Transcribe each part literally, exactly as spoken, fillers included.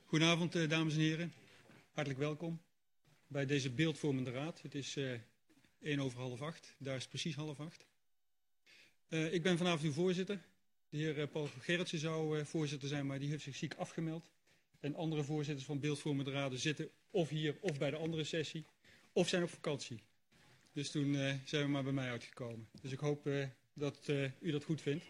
Goedenavond, uh, dames en heren. Hartelijk welkom bij deze beeldvormende raad. Het is uh, één over half acht, daar is het precies half acht. Uh, ik ben vanavond uw voorzitter. De heer uh, Paul Gerritsen zou uh, voorzitter zijn, maar die heeft zich ziek afgemeld. En andere voorzitters van beeldvormende raden zitten of hier of bij de andere sessie, of zijn op vakantie. Dus toen uh, zijn we maar bij mij uitgekomen. Dus ik hoop uh, dat uh, u dat goed vindt.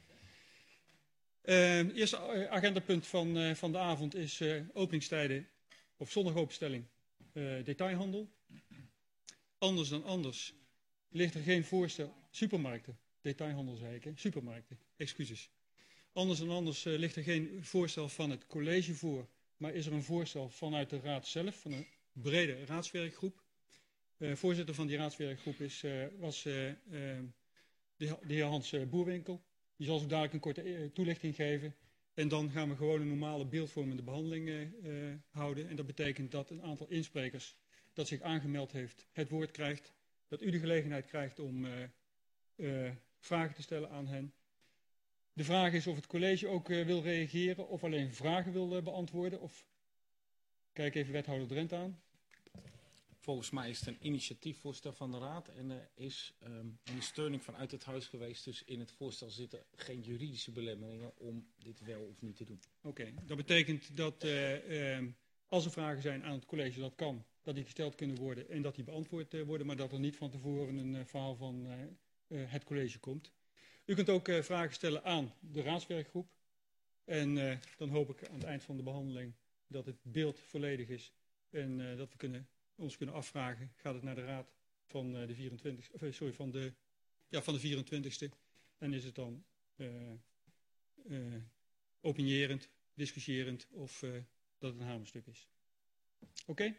Uh, eerste agendapunt van, uh, van de avond is uh, openingstijden of zondagopenstelling uh, detailhandel. Anders dan anders ligt er geen voorstel, supermarkten, detailhandel zei ik, hè? Supermarkten, excuses. Anders dan anders uh, ligt er geen voorstel van het college voor, maar is er een voorstel vanuit de raad zelf, van een brede raadswerkgroep. Uh, voorzitter van die raadswerkgroep is, uh, was uh, uh, de, de heer Hans uh, Boerwinkel. Die zal zo dadelijk een korte uh, toelichting geven. En dan gaan we gewoon een normale beeldvormende behandeling uh, uh, houden. En dat betekent dat een aantal insprekers dat zich aangemeld heeft het woord krijgt. Dat u de gelegenheid krijgt om uh, uh, vragen te stellen aan hen. De vraag is of het college ook uh, wil reageren of alleen vragen wil uh, beantwoorden. Of... Kijk even wethouder Drent aan. Volgens mij is het een initiatiefvoorstel van de Raad en er is um, ondersteuning vanuit het huis geweest. Dus in het voorstel zitten geen juridische belemmeringen om dit wel of niet te doen. Oké, okay, dat betekent dat uh, uh, als er vragen zijn aan het college, dat kan, dat die gesteld kunnen worden en dat die beantwoord uh, worden, maar dat er niet van tevoren een uh, verhaal van uh, uh, het college komt. U kunt ook uh, vragen stellen aan de raadswerkgroep en uh, dan hoop ik aan het eind van de behandeling dat het beeld volledig is en uh, dat we kunnen... ons kunnen afvragen, gaat het naar de raad van de vierentwintigste, of, sorry, van de, ja, van de vierentwintigste en is het dan uh, uh, opinierend, discussierend of uh, dat het een hamerstuk is. Oké? Okay?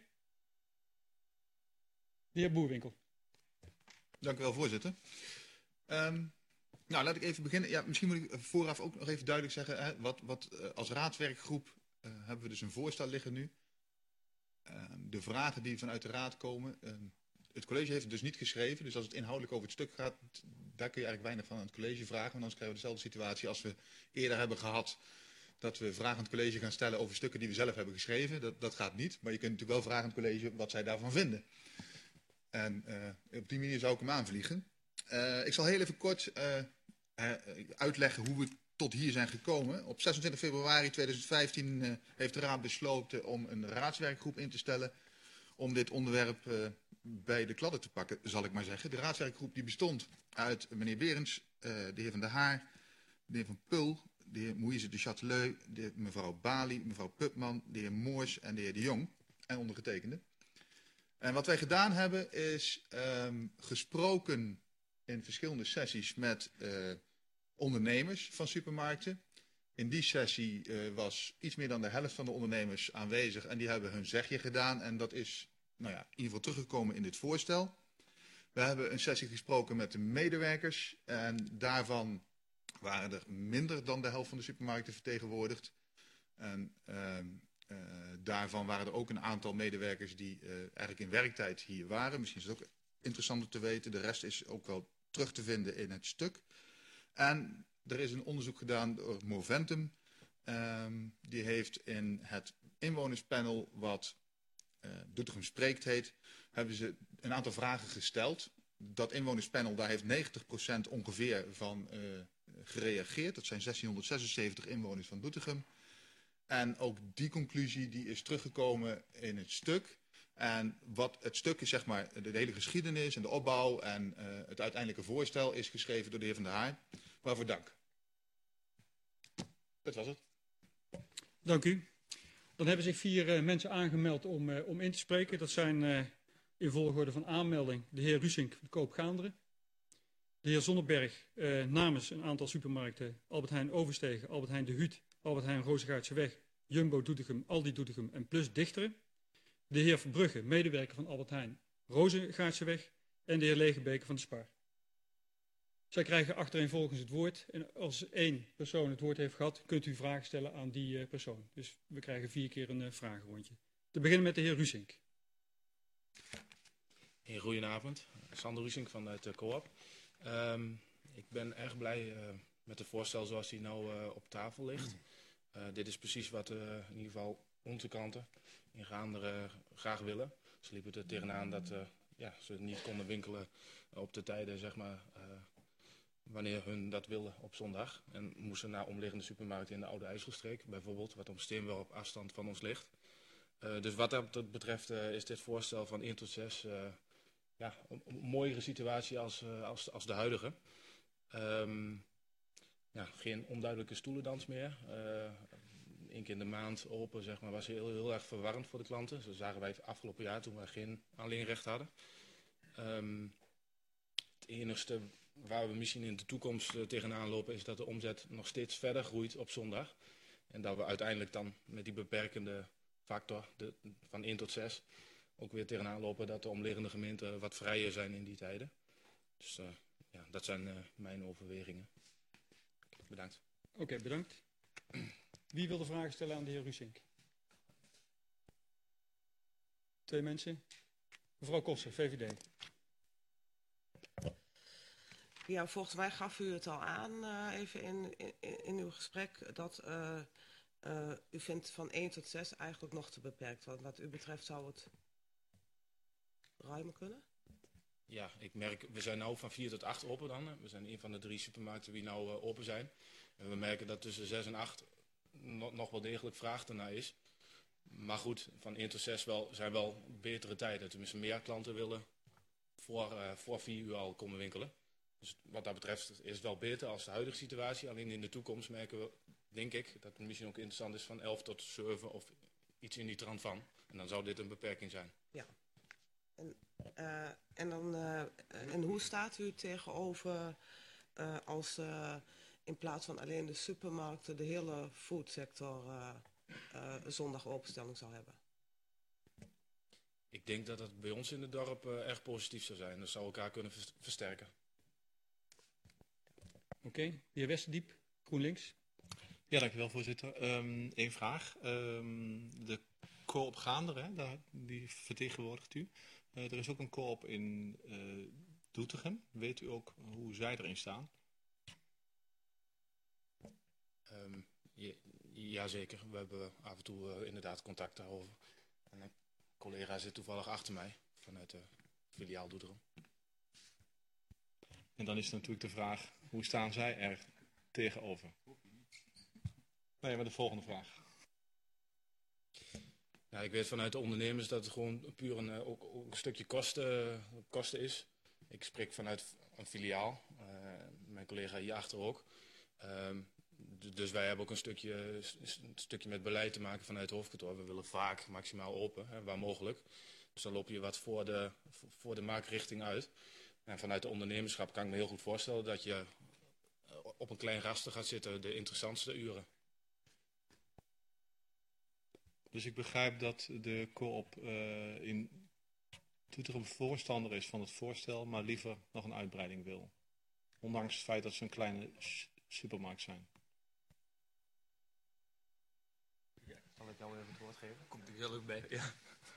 De heer Boerwinkel. Dank u wel, voorzitter. Um, nou, laat ik even beginnen. Ja, misschien moet ik vooraf ook nog even duidelijk zeggen, hè, wat, wat uh, als raadswerkgroep uh, hebben we dus een voorstel liggen nu. Uh, de vragen die vanuit de raad komen, uh, het college heeft het dus niet geschreven, dus als het inhoudelijk over het stuk gaat, daar kun je eigenlijk weinig van aan het college vragen, want anders krijgen we dezelfde situatie als we eerder hebben gehad, dat we vragen aan het college gaan stellen over stukken die we zelf hebben geschreven. Dat, dat gaat niet, maar je kunt natuurlijk wel vragen aan het college wat zij daarvan vinden. En uh, op die manier zou ik hem aanvliegen. Uh, ik zal heel even kort uh, uh, uitleggen hoe we tot hier zijn gekomen. Op zesentwintig februari tweeduizend vijftien uh, heeft de Raad besloten om een raadswerkgroep in te stellen om dit onderwerp uh, bij de kladden te pakken, zal ik maar zeggen. De raadswerkgroep die bestond uit meneer Berends, uh, de heer Van der Haar, de heer Van Pul, de heer Moïse de Châteleu, de mevrouw Bali, mevrouw Pupman, de heer Moors en de heer De Jong en ondergetekende. En wat wij gedaan hebben is um, gesproken in verschillende sessies met uh, ondernemers van supermarkten. In die sessie uh, was iets meer dan de helft van de ondernemers aanwezig en die hebben hun zegje gedaan. En dat is nou ja, in ieder geval teruggekomen in dit voorstel. We hebben een sessie gesproken met de medewerkers en daarvan waren er minder dan de helft van de supermarkten vertegenwoordigd. En uh, uh, daarvan waren er ook een aantal medewerkers die uh, eigenlijk in werktijd hier waren. Misschien is het ook interessant om te weten. De rest is ook wel terug te vinden in het stuk. En er is een onderzoek gedaan door Moventum. Um, die heeft in het inwonerspanel, wat uh, Doetinchem Spreekt heet, hebben ze een aantal vragen gesteld. Dat inwonerspanel, daar heeft negentig procent ongeveer van uh, gereageerd. Dat zijn zestienhonderdzesenzeventig inwoners van Doetinchem. En ook die conclusie die is teruggekomen in het stuk. En wat het stuk is, zeg maar, de hele geschiedenis en de opbouw en uh, het uiteindelijke voorstel is geschreven door de heer Van der Haar. Waarvoor dank. Dat was het. Dank u. Dan hebben zich vier uh, mensen aangemeld om, uh, om in te spreken. Dat zijn uh, in volgorde van aanmelding de heer Rusink van Koop-Gaanderen. De heer Zonneberg uh, namens een aantal supermarkten Albert Heijn Overstegen, Albert Heijn De Huut, Albert Heijn Rozengaartseweg, Jumbo Doetinchem, Aldi Doetinchem en Plus Dichteren. De heer Verbrugge, medewerker van Albert Heijn Rozengaartseweg en de heer Legebeke van de Spar. Zij krijgen achtereenvolgens het woord en als één persoon het woord heeft gehad, kunt u vragen stellen aan die uh, persoon. Dus we krijgen vier keer een uh, vragenrondje. Te beginnen met de heer Rusink. Heer, goedenavond. Sander Rusink vanuit de Co-op. Um, ik ben erg blij uh, met het voorstel zoals die nou uh, op tafel ligt. Uh, dit is precies wat uh, in ieder geval onze klanten in Gaanderen graag willen. Ze liepen er tegenaan dat uh, ja, ze niet konden winkelen op de tijden, zeg maar, uh, wanneer hun dat wilden op zondag. En moesten naar omliggende supermarkten in de Oude IJsselstreek, bijvoorbeeld, wat om Steen wel op afstand van ons ligt. Uh, dus wat dat betreft uh, is dit voorstel van één tot zes uh, ja, een, een mooiere situatie als, uh, als, als de huidige. Um, ja, geen onduidelijke stoelendans meer. Uh, Eén keer in de maand open, zeg maar, was heel, heel erg verwarrend voor de klanten. Zo zagen wij het afgelopen jaar toen we geen alleenrecht hadden. Um, het enigste waar we misschien in de toekomst uh, tegenaan lopen is dat de omzet nog steeds verder groeit op zondag. En dat we uiteindelijk dan met die beperkende factor de, van één tot zes ook weer tegenaan lopen dat de omliggende gemeenten wat vrijer zijn in die tijden. Dus uh, ja, dat zijn uh, mijn overwegingen. Bedankt. Oké, okay, bedankt. Wie wil de vragen stellen aan de heer Rusink? Twee mensen. Mevrouw Koster, V V D. Ja, volgens mij gaf u het al aan, uh, even in, in, in uw gesprek, dat uh, uh, u vindt van één tot zes eigenlijk nog te beperkt. Want wat u betreft zou het ruimer kunnen? Ja, ik merk, we zijn nu van vier tot acht open dan. We zijn een van de drie supermarkten die nu uh, open zijn. En we merken dat tussen zes en acht no nog wel degelijk vraag ernaar is. Maar goed, van één tot zes wel, zijn wel betere tijden. Tenminste, meer klanten willen voor, uh, voor vier uur al komen winkelen. Dus wat dat betreft is het wel beter als de huidige situatie. Alleen in de toekomst merken we, denk ik, dat het misschien ook interessant is van elf tot zeven of iets in die trant van. En dan zou dit een beperking zijn. Ja. En, uh, en, dan, uh, en hoe staat u tegenover uh, als uh, in plaats van alleen de supermarkten de hele foodsector uh, uh, zondag openstelling zou hebben? Ik denk dat het bij ons in het dorp uh, erg positief zou zijn. Dat zou elkaar kunnen versterken. Oké, okay. De heer Westerdiep, GroenLinks. Ja, dankjewel voorzitter. Um, Eén vraag. Um, de co-op Gaanderen, daar, die vertegenwoordigt u. Uh, er is ook een co-op in uh, Doetinchem. Weet u ook hoe zij erin staan? Um, ja, jazeker, we hebben af en toe uh, inderdaad contact daarover. En een collega zit toevallig achter mij vanuit de filiaal Doetinchem. En dan is natuurlijk de vraag, hoe staan zij er tegenover? Nee, maar de volgende vraag. Nou, ik weet vanuit de ondernemers dat het gewoon puur een, ook, ook een stukje kosten, kosten is. Ik spreek vanuit een filiaal, uh, mijn collega hierachter ook. Um, dus wij hebben ook een stukje, een stukje met beleid te maken vanuit het hoofdkantoor. We willen vaak maximaal open, hè, waar mogelijk. Dus dan loop je wat voor de, voor de marktrichting uit. En vanuit de ondernemerschap kan ik me heel goed voorstellen dat je op een klein raster gaat zitten de interessantste uren. Dus ik begrijp dat de co-op uh, in Doetinchem voorstander is van het voorstel, maar liever nog een uitbreiding wil. Ondanks het feit dat ze een kleine supermarkt zijn. Ja, zal ik jou even het woord geven? Komt er heel erg bij. Ja.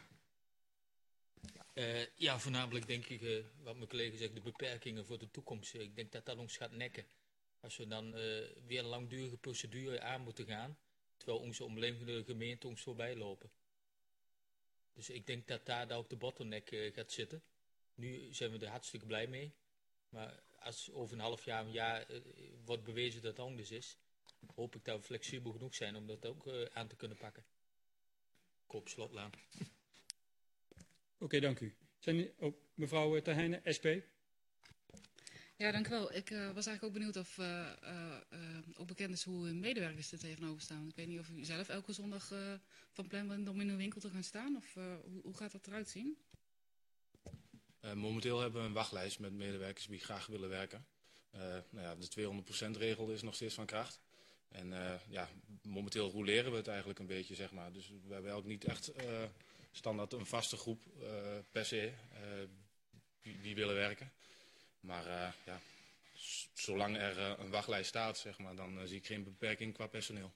Uh, ja, voornamelijk denk ik, uh, wat mijn collega zegt, de beperkingen voor de toekomst. Ik denk dat dat ons gaat nekken. Als we dan uh, weer een langdurige procedure aan moeten gaan, terwijl onze omliggende gemeenten ons voorbij lopen. Dus ik denk dat daar, daar ook de bottleneck uh, gaat zitten. Nu zijn we er hartstikke blij mee. Maar als over een half jaar, een jaar uh, wordt bewezen dat het anders is, hoop ik dat we flexibel genoeg zijn om dat ook uh, aan te kunnen pakken. Koop Slotlaan. Oké, okay, dank u. Zijn, oh, mevrouw Terheijnen, S P. Ja, dank u wel. Ik uh, was eigenlijk ook benieuwd of uh, uh, uh, ook bekend is hoe medewerkers er tegenover staan. Ik weet niet of u zelf elke zondag uh, van plan bent om in uw winkel te gaan staan, of uh, hoe, hoe gaat dat eruit zien? Uh, momenteel hebben we een wachtlijst met medewerkers die graag willen werken. Uh, nou ja, de tweehonderd procent regel is nog steeds van kracht. En uh, ja, momenteel roleren we het eigenlijk een beetje, zeg maar. Dus we hebben ook niet echt uh, standaard een vaste groep uh, per se uh, die, die willen werken. Maar uh, ja, zolang er uh, een wachtlijst staat, zeg maar, dan uh, zie ik geen beperking qua personeel.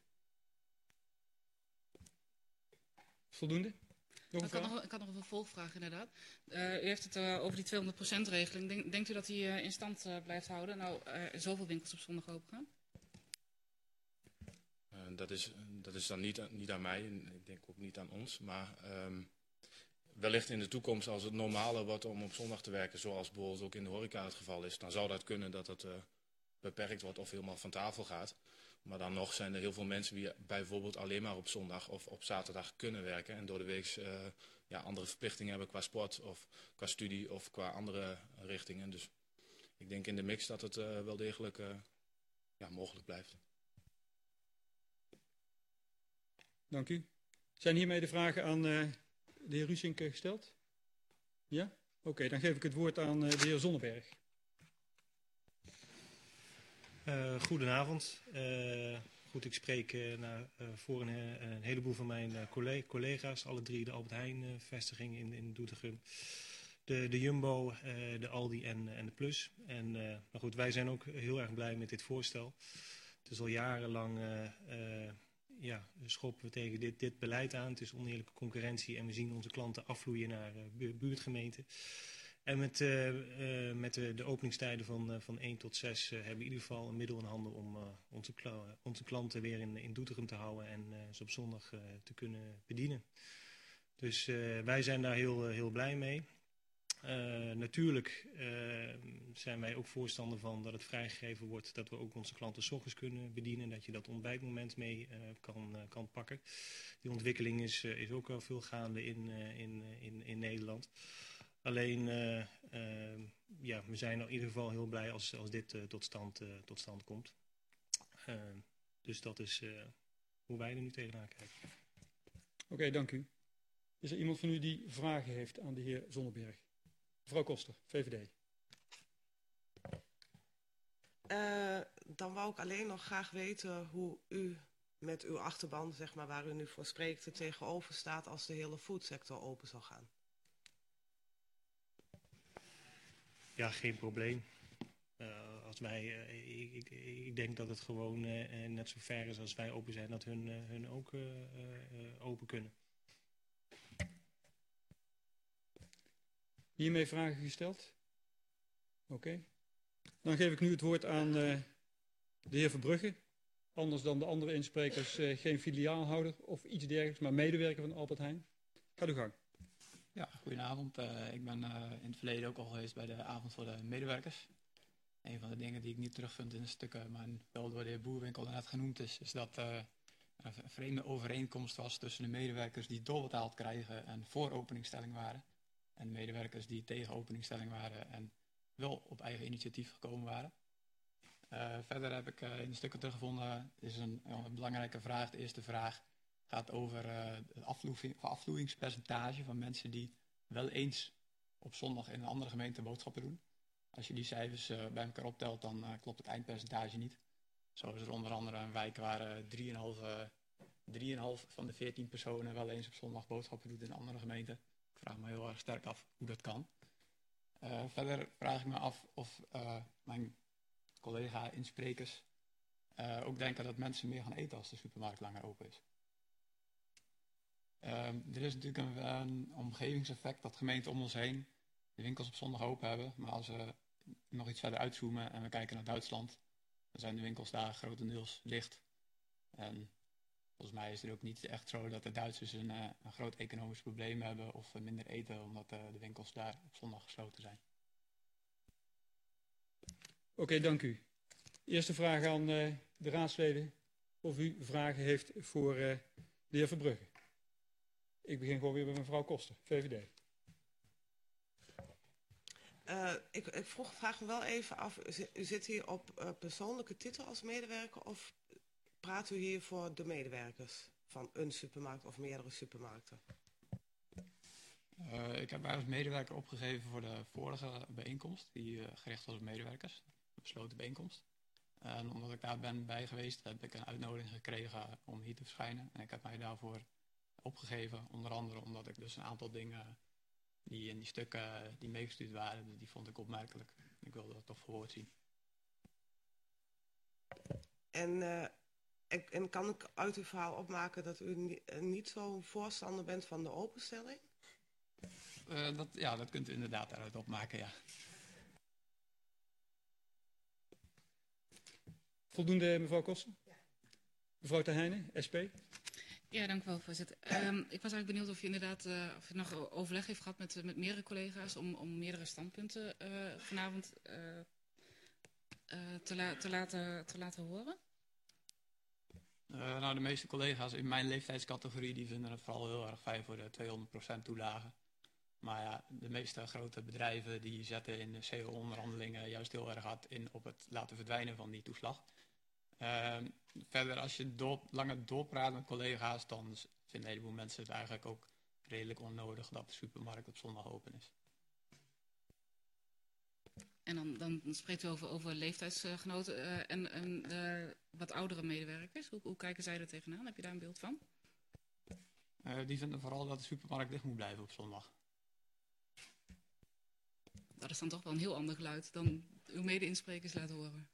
Voldoende? Nog ik, had nog, ik had nog een vervolgvraag inderdaad. Uh, u heeft het uh, over die tweehonderd procent regeling. Denk, denkt u dat die uh, in stand uh, blijft houden? Nou, uh, zoveel winkels op zondag open gaan? Uh, dat, is, dat is dan niet, niet aan mij en ik denk ook niet aan ons. Maar um, wellicht in de toekomst, als het normaler wordt om op zondag te werken, zoals bijvoorbeeld ook in de horeca het geval is, dan zou dat kunnen dat het uh, beperkt wordt of helemaal van tafel gaat. Maar dan nog zijn er heel veel mensen die bijvoorbeeld alleen maar op zondag of op zaterdag kunnen werken. En door de week uh, ja, andere verplichtingen hebben qua sport of qua studie of qua andere richtingen. Dus ik denk in de mix dat het uh, wel degelijk uh, ja, mogelijk blijft. Dank u. Zijn hiermee de vragen aan uh, de heer Ruusink gesteld? Ja? Oké, okay, dan geef ik het woord aan uh, de heer Zonneberg. Uh, goedenavond. Uh, goed, ik spreek uh, naar, uh, voor een, een heleboel van mijn uh, collega's, alle drie de Albert Heijn uh, vestigingen in, in Doetinchem. De, de Jumbo, uh, de Aldi en, en de Plus. En uh, nou goed, wij zijn ook heel erg blij met dit voorstel. Het is al jarenlang uh, uh, ja, schoppen we tegen dit, dit beleid aan. Het is oneerlijke concurrentie en we zien onze klanten afvloeien naar uh, buurtgemeenten. En met, uh, uh, met de, de openingstijden van, uh, van één tot zes uh, hebben we in ieder geval een middel in handen om uh, onze, kla onze klanten weer in, in Doetinchem te houden en uh, ze op zondag uh, te kunnen bedienen. Dus uh, wij zijn daar heel, uh, heel blij mee. Uh, natuurlijk uh, zijn wij ook voorstander van dat het vrijgegeven wordt dat we ook onze klanten 's ochtends kunnen bedienen. Dat je dat ontbijtmoment mee uh, kan, uh, kan pakken. Die ontwikkeling is, uh, is ook wel veel gaande in, uh, in, in, in Nederland. Alleen, uh, uh, ja, we zijn in ieder geval heel blij als, als dit uh, tot, stand, uh, tot stand komt. Uh, dus dat is uh, hoe wij er nu tegenaan kijken. Oké, okay, dank u. Is er iemand van u die vragen heeft aan de heer Zonneberg? Mevrouw Koster, V V D. Uh, dan wou ik alleen nog graag weten hoe u met uw achterban, zeg maar, waar u nu voor spreekt, er tegenover staat als de hele foodsector open zal gaan. Ja, geen probleem. Uh, als wij, uh, ik, ik, ik denk dat het gewoon uh, net zo ver is als wij open zijn, dat hun, uh, hun ook uh, uh, open kunnen. Hiermee vragen gesteld? Oké. Okay. Dan geef ik nu het woord aan uh, de heer Verbrugge. Anders dan de andere insprekers, uh, geen filiaalhouder of iets dergelijks, maar medewerker van Albert Heijn. Ga uw gang. Ja, goedenavond. Uh, ik ben uh, in het verleden ook al geweest bij de avond voor de medewerkers. Een van de dingen die ik niet terugvind in de stukken, maar wel door de heer Boerwinkel net genoemd is, is dat uh, er een vreemde overeenkomst was tussen de medewerkers die doorbetaald krijgen en voor openingsstelling waren. En de medewerkers die tegen openingsstelling waren en wel op eigen initiatief gekomen waren. Uh, verder heb ik uh, in de stukken teruggevonden, is een, een belangrijke vraag. De eerste vraag gaat over uh, het afvloeiing, afvloeingspercentage van mensen die wel eens op zondag in een andere gemeente boodschappen doen. Als je die cijfers uh, bij elkaar optelt, dan uh, klopt het eindpercentage niet. Zo is er onder andere een wijk waar drie komma vijf van de veertien personen wel eens op zondag boodschappen doet in een andere gemeente. Ik vraag me heel erg sterk af hoe dat kan. Uh, verder vraag ik me af of uh, mijn collega-insprekers uh, ook denken dat mensen meer gaan eten als de supermarkt langer open is. Uh, er is natuurlijk een, een omgevingseffect dat gemeenten om ons heen de winkels op zondag open hebben. Maar als we nog iets verder uitzoomen en we kijken naar Duitsland, dan zijn de winkels daar grotendeels dicht. En volgens mij is het ook niet echt zo dat de Duitsers een, uh, een groot economisch probleem hebben of uh, minder eten omdat uh, de winkels daar op zondag gesloten zijn. Oké, okay, dank u. Eerste vraag aan uh, de raadsleden of u vragen heeft voor uh, de heer Verbrugge. Ik begin gewoon weer bij mevrouw Koster, V V D. Uh, ik, ik vroeg, vraag me wel even af, u zit hier op uh, persoonlijke titel als medewerker of praat u hier voor de medewerkers van een supermarkt of meerdere supermarkten? Uh, ik heb mij als medewerker opgegeven voor de vorige bijeenkomst, die uh, gericht was op medewerkers, een besloten bijeenkomst. Uh, en omdat ik daar ben bij geweest, heb ik een uitnodiging gekregen om hier te verschijnen. En ik heb mij daarvoor opgegeven, onder andere omdat ik dus een aantal dingen die in die stukken die meegestuurd waren, die vond ik opmerkelijk. Ik wilde dat toch verwoord zien. En, uh, en, en kan ik uit uw verhaal opmaken dat u niet, niet zo'n voorstander bent van de openstelling? Uh, dat, ja, dat kunt u inderdaad daaruit opmaken, ja. Voldoende, mevrouw Koster? Ja. Mevrouw Ter Heijnen, S P. Ja, dank u wel, voorzitter. Um, ik was eigenlijk benieuwd of je inderdaad uh, of je nog overleg heeft gehad met, met meerdere collega's om, om meerdere standpunten uh, vanavond uh, uh, te, la te, laten, te laten horen. Uh, nou, de meeste collega's in mijn leeftijdscategorie die vinden het vooral heel erg fijn voor de tweehonderd procent toelage. Maar ja, de meeste grote bedrijven die zetten in de C O-onderhandelingen juist heel erg hard in op het laten verdwijnen van die toeslag. Uh, verder, als je door, langer doorpraat met collega's, dan vinden een heleboel mensen het eigenlijk ook redelijk onnodig dat de supermarkt op zondag open is. En dan, dan spreekt u over, over leeftijdsgenoten uh, en, en uh, wat oudere medewerkers. Hoe, hoe kijken zij er tegenaan? Heb je daar een beeld van? Uh, die vinden vooral dat de supermarkt dicht moet blijven op zondag. Dat is dan toch wel een heel ander geluid dan uw mede-insprekers laten horen.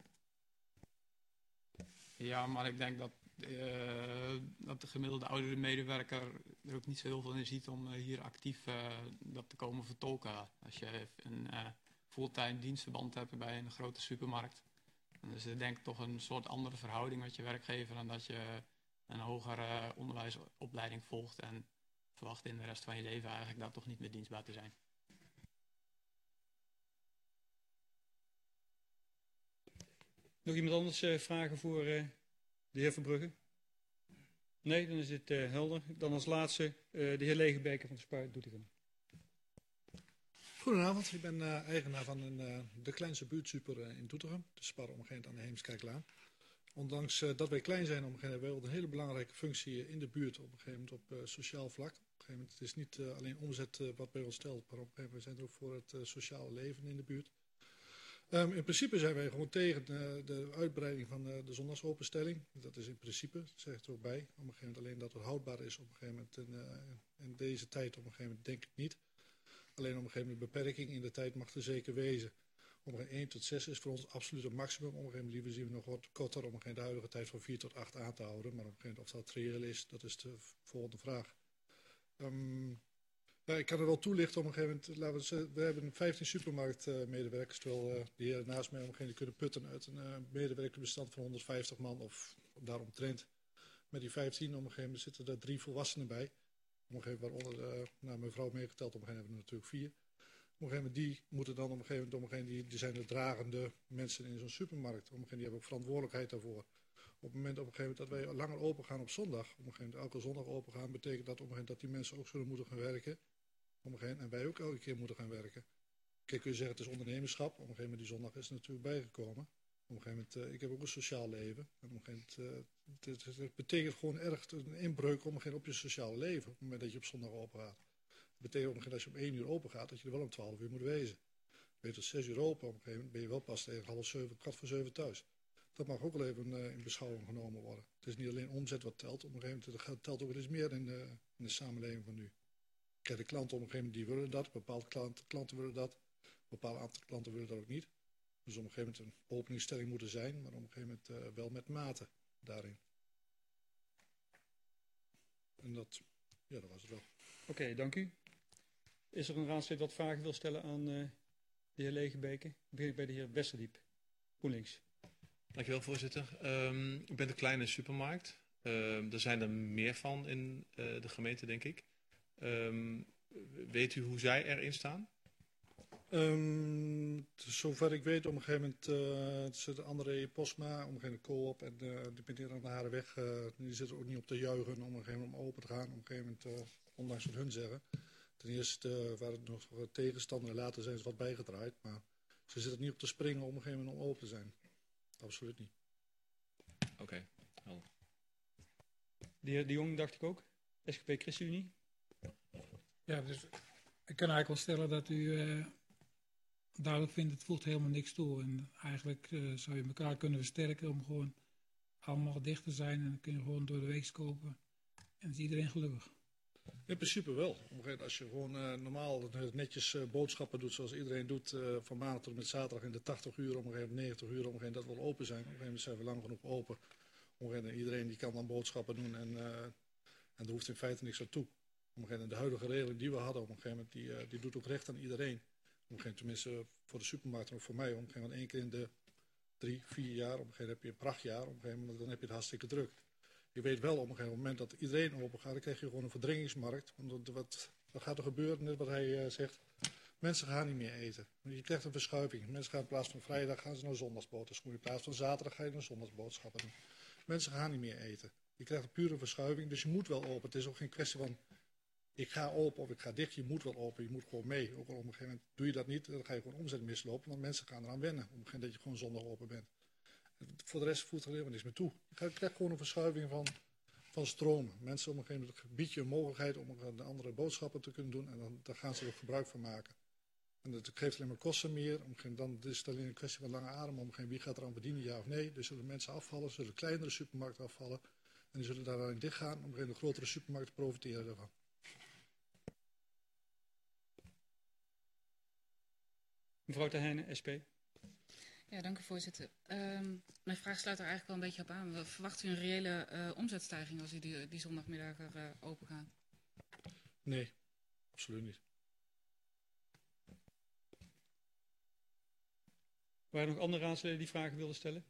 Ja, maar ik denk dat, uh, dat de gemiddelde oudere medewerker er ook niet zo heel veel in ziet om uh, hier actief uh, dat te komen vertolken. Als je een uh, fulltime dienstverband hebt bij een grote supermarkt, dan is het denk ik toch een soort andere verhouding met je werkgever dan dat je een hogere uh, onderwijsopleiding volgt en verwacht in de rest van je leven eigenlijk daar toch niet meer dienstbaar te zijn. Nog iemand anders uh, vragen voor uh, de heer Verbrugge? Nee, dan is dit uh, helder. Dan als laatste uh, de heer Legebeker van de Spar Doetinchem. Goedenavond, ik ben uh, eigenaar van een, uh, de kleinste buurtsuper uh, in Doetinchem, de Spar omgeend aan de Heemskerklaan. Ondanks uh, dat wij klein zijn, omgeend, hebben wij wel een hele belangrijke functie in de buurt op een gegeven moment op uh, sociaal vlak. Op een gegeven moment, het is niet uh, alleen omzet uh, wat bij ons stelt, maar op een gegeven moment zijn we ook voor het uh, sociale leven in de buurt. Um, in principe zijn wij gewoon tegen uh, de uitbreiding van uh, de zondagsopenstelling. Dat is in principe, dat zegt er ook bij. Op een gegeven moment alleen dat het houdbaar is op een gegeven moment in, uh, in deze tijd op een gegeven moment denk ik niet. Alleen op een gegeven moment beperking in de tijd mag er zeker wezen. Op een gegeven moment één tot zes is voor ons absoluut een maximum. Op een gegeven moment liever zien we nog wat korter om een gegeven moment de huidige tijd van vier tot acht aan te houden. Maar op een gegeven moment of dat reëel is, dat is de volgende vraag. Um, Ja, ik kan er wel toelichten op een gegeven moment. Laten we, zeggen, we hebben vijftien supermarktmedewerkers, uh, terwijl uh, de heren naast mij op een gegeven moment kunnen putten uit een uh, medewerkerbestand van honderdvijftig man of daaromtrent. Met die vijftien op een gegeven moment zitten er drie volwassenen bij. Op een gegeven moment, waaronder uh, nou, mijn vrouw meegeteld, op een gegeven moment hebben we natuurlijk vier. Op een gegeven moment, die moeten dan op een gegeven moment, op een gegeven moment die, die zijn de dragende mensen in zo'n supermarkt. Op een gegeven moment, die hebben ook verantwoordelijkheid daarvoor. Op het moment op een gegeven moment dat wij langer open gaan op zondag, op een gegeven moment elke zondag open gaan, betekent dat op een gegeven moment dat die mensen ook zullen moeten gaan werken. En wij ook elke keer moeten gaan werken. Kijk, kun je zeggen het is ondernemerschap. Op een gegeven moment die zondag is er natuurlijk bijgekomen. Op een gegeven moment, uh, ik heb ook een sociaal leven. En op een gegeven moment, uh, het, het, het betekent gewoon erg een inbreuk op, een gegeven op je sociale leven. Op het moment dat je op zondag open gaat. Het betekent op een gegeven moment als je om één uur open gaat, dat je er wel om twaalf uur moet wezen. Ben je tot zes uur open, op een gegeven moment ben je wel pas tegen half zeven, kwart voor zeven thuis. Dat mag ook wel even uh, in beschouwing genomen worden. Het is niet alleen omzet wat telt. Op een gegeven moment het telt ook wel eens meer in de, in de samenleving van nu. Kijk, de klanten op een gegeven moment die willen dat, bepaalde klanten, klanten willen dat, bepaalde aantal klanten willen dat ook niet. Dus op een gegeven moment een openingsstelling moeten zijn, maar op een gegeven moment uh, wel met mate daarin. En dat, ja, dat was het wel. Oké, okay, dank u. Is er een raadslid wat vragen wil stellen aan uh, de heer Legebeker? Dan begin ik bij de heer Westerdiep, GroenLinks. Dankjewel, voorzitter. Um, ik ben de kleine supermarkt. Uh, er zijn er meer van in uh, de gemeente, denk ik. Um, weet u hoe zij erin staan? Um, zover ik weet, op een gegeven moment uh, zit André Posma, op een gegeven moment Co-op en uh, die meneer aan de Harenweg, uh, die zitten ook niet op te juichen om een gegeven moment om open te gaan. Op een gegeven moment, uh, ondanks wat hun zeggen. Ten eerste uh, waren het nog tegenstander en later zijn ze wat bijgedraaid, maar ze zitten niet op te springen om op een gegeven moment om open te zijn. Absoluut niet. Oké, okay. Helder. De heer De Jong dacht ik ook, S G P ChristenUnie. Ja, dus ik kan eigenlijk wel stellen dat u uh, duidelijk vindt, het voegt helemaal niks toe. En eigenlijk uh, zou je elkaar kunnen versterken om gewoon allemaal dicht te zijn. En dan kun je gewoon door de week kopen. En is iedereen gelukkig. In principe wel. Op een gegeven moment als je gewoon uh, normaal netjes uh, boodschappen doet zoals iedereen doet, uh, van maandag tot en met zaterdag in de tachtig uur, op een gegeven moment negentig uur, op een gegeven moment dat we open zijn. Op een gegeven moment zijn we lang genoeg open. Op een gegeven moment iedereen die kan dan boodschappen doen en, uh, en er hoeft in feite niks aan toe. Op een gegeven moment de huidige regeling die we hadden, op een gegeven moment, die, uh, die doet ook recht aan iedereen. Op een gegeven moment, tenminste voor de supermarkt en ook voor mij, op een gegeven moment één keer in de drie, vier jaar, op een gegeven moment heb je een prachtjaar, op een gegeven moment dan heb je het hartstikke druk. Je weet wel op een gegeven moment dat iedereen open gaat. Dan krijg je gewoon een verdringingsmarkt. Want wat, wat gaat er gebeuren, net wat hij uh, zegt. Mensen gaan niet meer eten. Je krijgt een verschuiving. Mensen gaan in plaats van vrijdag gaan ze naar zondagsboodschappen. In plaats van zaterdag ga je naar zondagsboodschappen doen. Mensen gaan niet meer eten. Je krijgt een pure verschuiving, dus je moet wel open. Het is ook geen kwestie van ik ga open of ik ga dicht. Je moet wel open, je moet gewoon mee. Ook al op een gegeven moment doe je dat niet, dan ga je gewoon omzet mislopen. Want mensen gaan eraan wennen op een gegeven moment dat je gewoon zondag open bent. Voor de rest voelt er helemaal niks meer toe. Je krijgt gewoon een verschuiving van, van stromen. Mensen op een gegeven moment bied je een mogelijkheid om een andere boodschappen te kunnen doen. En dan, daar gaan ze er gebruik van maken. En dat geeft alleen maar kosten meer. Dan is het alleen een kwestie van lange adem. Om wie gaat er aan bedienen, ja of nee. Dus zullen mensen afvallen, zullen kleinere supermarkten afvallen. En die zullen daar dan dicht gaan om de grotere supermarkten te profiteren daarvan. Mevrouw Ter Heijnen, S P. Ja, dank u voorzitter. Um, mijn vraag sluit er eigenlijk wel een beetje op aan. Verwacht u een reële uh, omzetstijging als u die, die zondagmiddag er uh, open gaat? Nee, absoluut niet. Waren er nog andere raadsleden die vragen wilden stellen?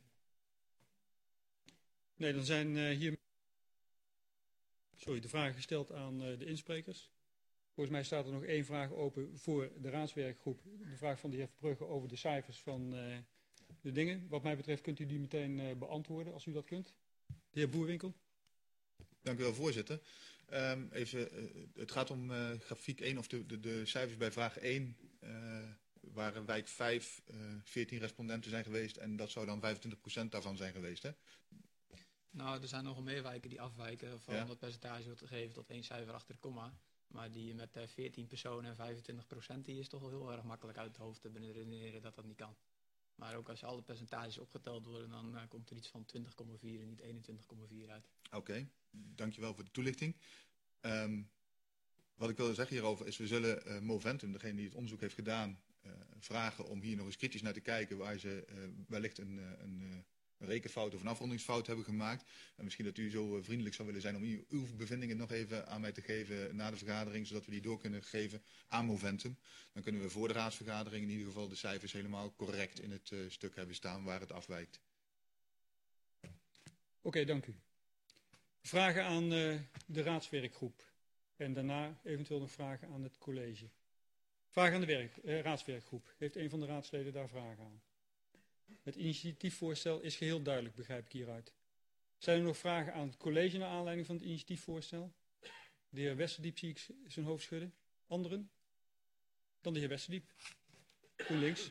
Nee, dan zijn uh, hier sorry, de vragen gesteld aan uh, de insprekers. Volgens mij staat er nog één vraag open voor de raadswerkgroep. De vraag van de heer Verbrugge over de cijfers van uh, de dingen. Wat mij betreft kunt u die meteen uh, beantwoorden als u dat kunt. De heer Boerwinkel. Dank u wel, voorzitter. Um, even, uh, het gaat om uh, grafiek één of de, de, de cijfers bij vraag één. Uh, waar wijk vijf uh, veertien respondenten zijn geweest en dat zou dan vijfentwintig procent daarvan zijn geweest, hè? Nou, er zijn nogal meer wijken die afwijken van ja. dat percentage wat gegeven tot één cijfer achter de komma. Maar die met uh, veertien personen en vijfentwintig procent, die is toch wel heel erg makkelijk uit het hoofd te beredeneren dat dat niet kan. Maar ook als alle percentages opgeteld worden, dan uh, komt er iets van twintig komma vier en niet eenentwintig komma vier uit. Oké, okay. Dankjewel voor de toelichting. Um, wat ik wilde zeggen hierover is, we zullen uh, Moventum, degene die het onderzoek heeft gedaan, uh, vragen om hier nog eens kritisch naar te kijken waar ze uh, wellicht een, uh, een, uh, een rekenfout of een afrondingsfout hebben gemaakt. En misschien dat u zo uh, vriendelijk zou willen zijn om uw, uw bevindingen nog even aan mij te geven na de vergadering, zodat we die door kunnen geven aan Moventum. Dan kunnen we voor de raadsvergadering in ieder geval de cijfers helemaal correct in het uh, stuk hebben staan waar het afwijkt. Oké, okay, dank u. Vragen aan uh, de raadswerkgroep. En daarna eventueel nog vragen aan het college. Vragen aan de werk, eh, raadswerkgroep. Heeft een van de raadsleden daar vragen aan? Het initiatiefvoorstel is geheel duidelijk, begrijp ik hieruit. Zijn er nog vragen aan het college naar aanleiding van het initiatiefvoorstel? De heer Westerdiep zie ik zijn hoofd schudden. Anderen? Dan de heer Westerdiep. GroenLinks.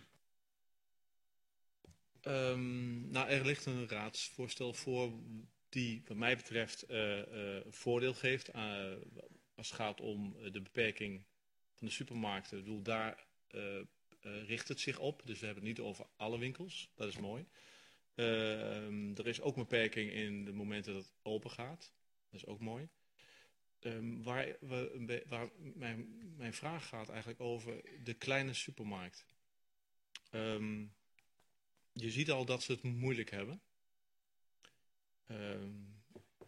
Um, nou, er ligt een raadsvoorstel voor die wat mij betreft uh, uh, voordeel geeft uh, als het gaat om de beperking van de supermarkten. Ik bedoel, daar uh, uh, richt het zich op. Dus we hebben het niet over alle winkels. Dat is mooi. Uh, um, er is ook een beperking in de momenten dat het open gaat. Dat is ook mooi. Um, waar we, waar mijn, mijn vraag gaat eigenlijk over de kleine supermarkt. Um, je ziet al dat ze het moeilijk hebben. Um,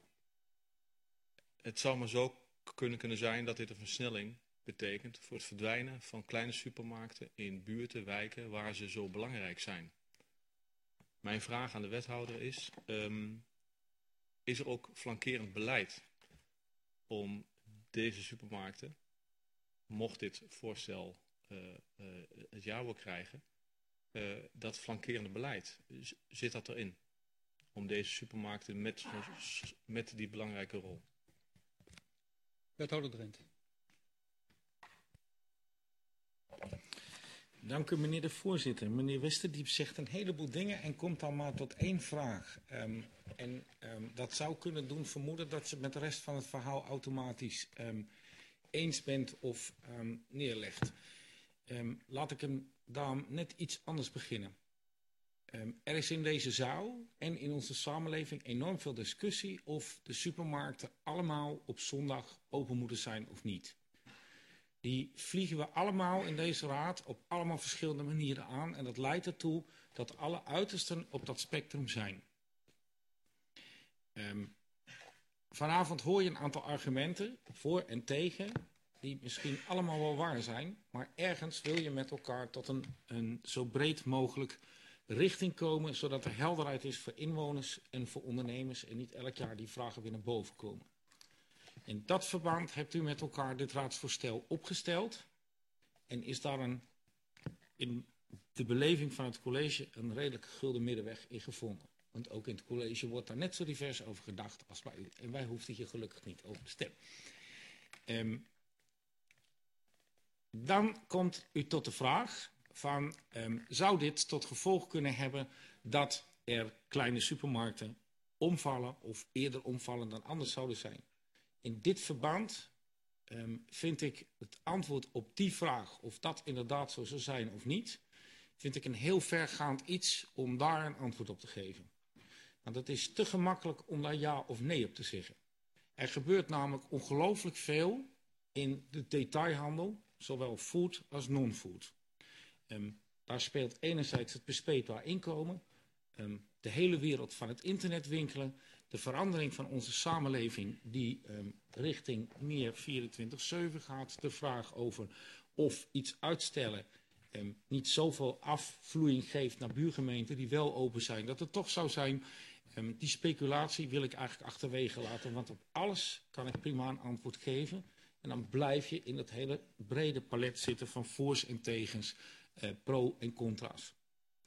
het zou maar zo kunnen, kunnen zijn dat dit een versnelling betekent voor het verdwijnen van kleine supermarkten in buurten, wijken waar ze zo belangrijk zijn. Mijn vraag aan de wethouder is, um, is er ook flankerend beleid om deze supermarkten, mocht dit voorstel uh, uh, het jawoord krijgen, uh, dat flankerende beleid, zit dat erin? Om deze supermarkten met, met die belangrijke rol. Wethouder Drent. Dank u, meneer de voorzitter. Meneer Westerdiep zegt een heleboel dingen en komt dan maar tot één vraag. Um, en um, dat zou kunnen doen vermoeden dat je met de rest van het verhaal automatisch um, eens bent of um, neerlegt. Um, laat ik hem dan net iets anders beginnen. Um, er is in deze zaal en in onze samenleving enorm veel discussie of de supermarkten allemaal op zondag open moeten zijn of niet. Die vliegen we allemaal in deze raad op allemaal verschillende manieren aan en dat leidt ertoe dat alle uitersten op dat spectrum zijn. Um, vanavond hoor je een aantal argumenten voor en tegen die misschien allemaal wel waar zijn, maar ergens wil je met elkaar tot een, een zo breed mogelijk richting komen, zodat er helderheid is voor inwoners en voor ondernemers en niet elk jaar die vragen weer naar boven komen. In dat verband hebt u met elkaar dit raadsvoorstel opgesteld en is daar een, in de beleving van het college een redelijk gulden middenweg in gevonden. Want ook in het college wordt daar net zo divers over gedacht als bij u. En wij hoefden hier gelukkig niet over te stemmen. Um, dan komt u tot de vraag van, um, zou dit tot gevolg kunnen hebben dat er kleine supermarkten omvallen of eerder omvallen dan anders zouden zijn? In dit verband um, vind ik het antwoord op die vraag, of dat inderdaad zo zou zijn of niet, vind ik een heel vergaand iets om daar een antwoord op te geven. Want het is te gemakkelijk om daar ja of nee op te zeggen. Er gebeurt namelijk ongelooflijk veel in de detailhandel, zowel food als non-food. Um, daar speelt enerzijds het bespreekbaar inkomen, um, de hele wereld van het internetwinkelen, de verandering van onze samenleving die um, richting meer vierentwintig zeven gaat, de vraag over of iets uitstellen um, niet zoveel afvloeiing geeft naar buurgemeenten die wel open zijn, dat het toch zou zijn. Um, die speculatie wil ik eigenlijk achterwege laten, want op alles kan ik prima een antwoord geven. En dan blijf je in het hele brede palet zitten van voor's en tegens, uh, pro en contra's.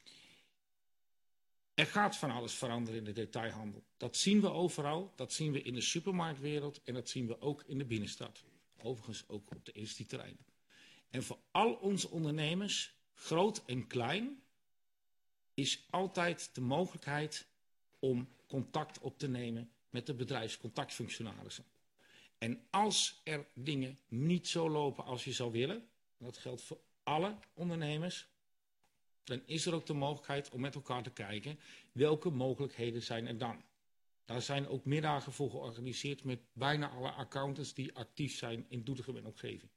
Er gaat van alles veranderen in de detailhandel. Dat zien we overal, dat zien we in de supermarktwereld en dat zien we ook in de binnenstad. Overigens ook op de industrieterreinen. En voor al onze ondernemers, groot en klein, is altijd de mogelijkheid om contact op te nemen met de bedrijfscontactfunctionarissen. En als er dingen niet zo lopen als je zou willen, en dat geldt voor alle ondernemers, dan is er ook de mogelijkheid om met elkaar te kijken welke mogelijkheden zijn er dan. Daar zijn ook middagen voor georganiseerd met bijna alle accountants die actief zijn in Doetinchem en omgeving.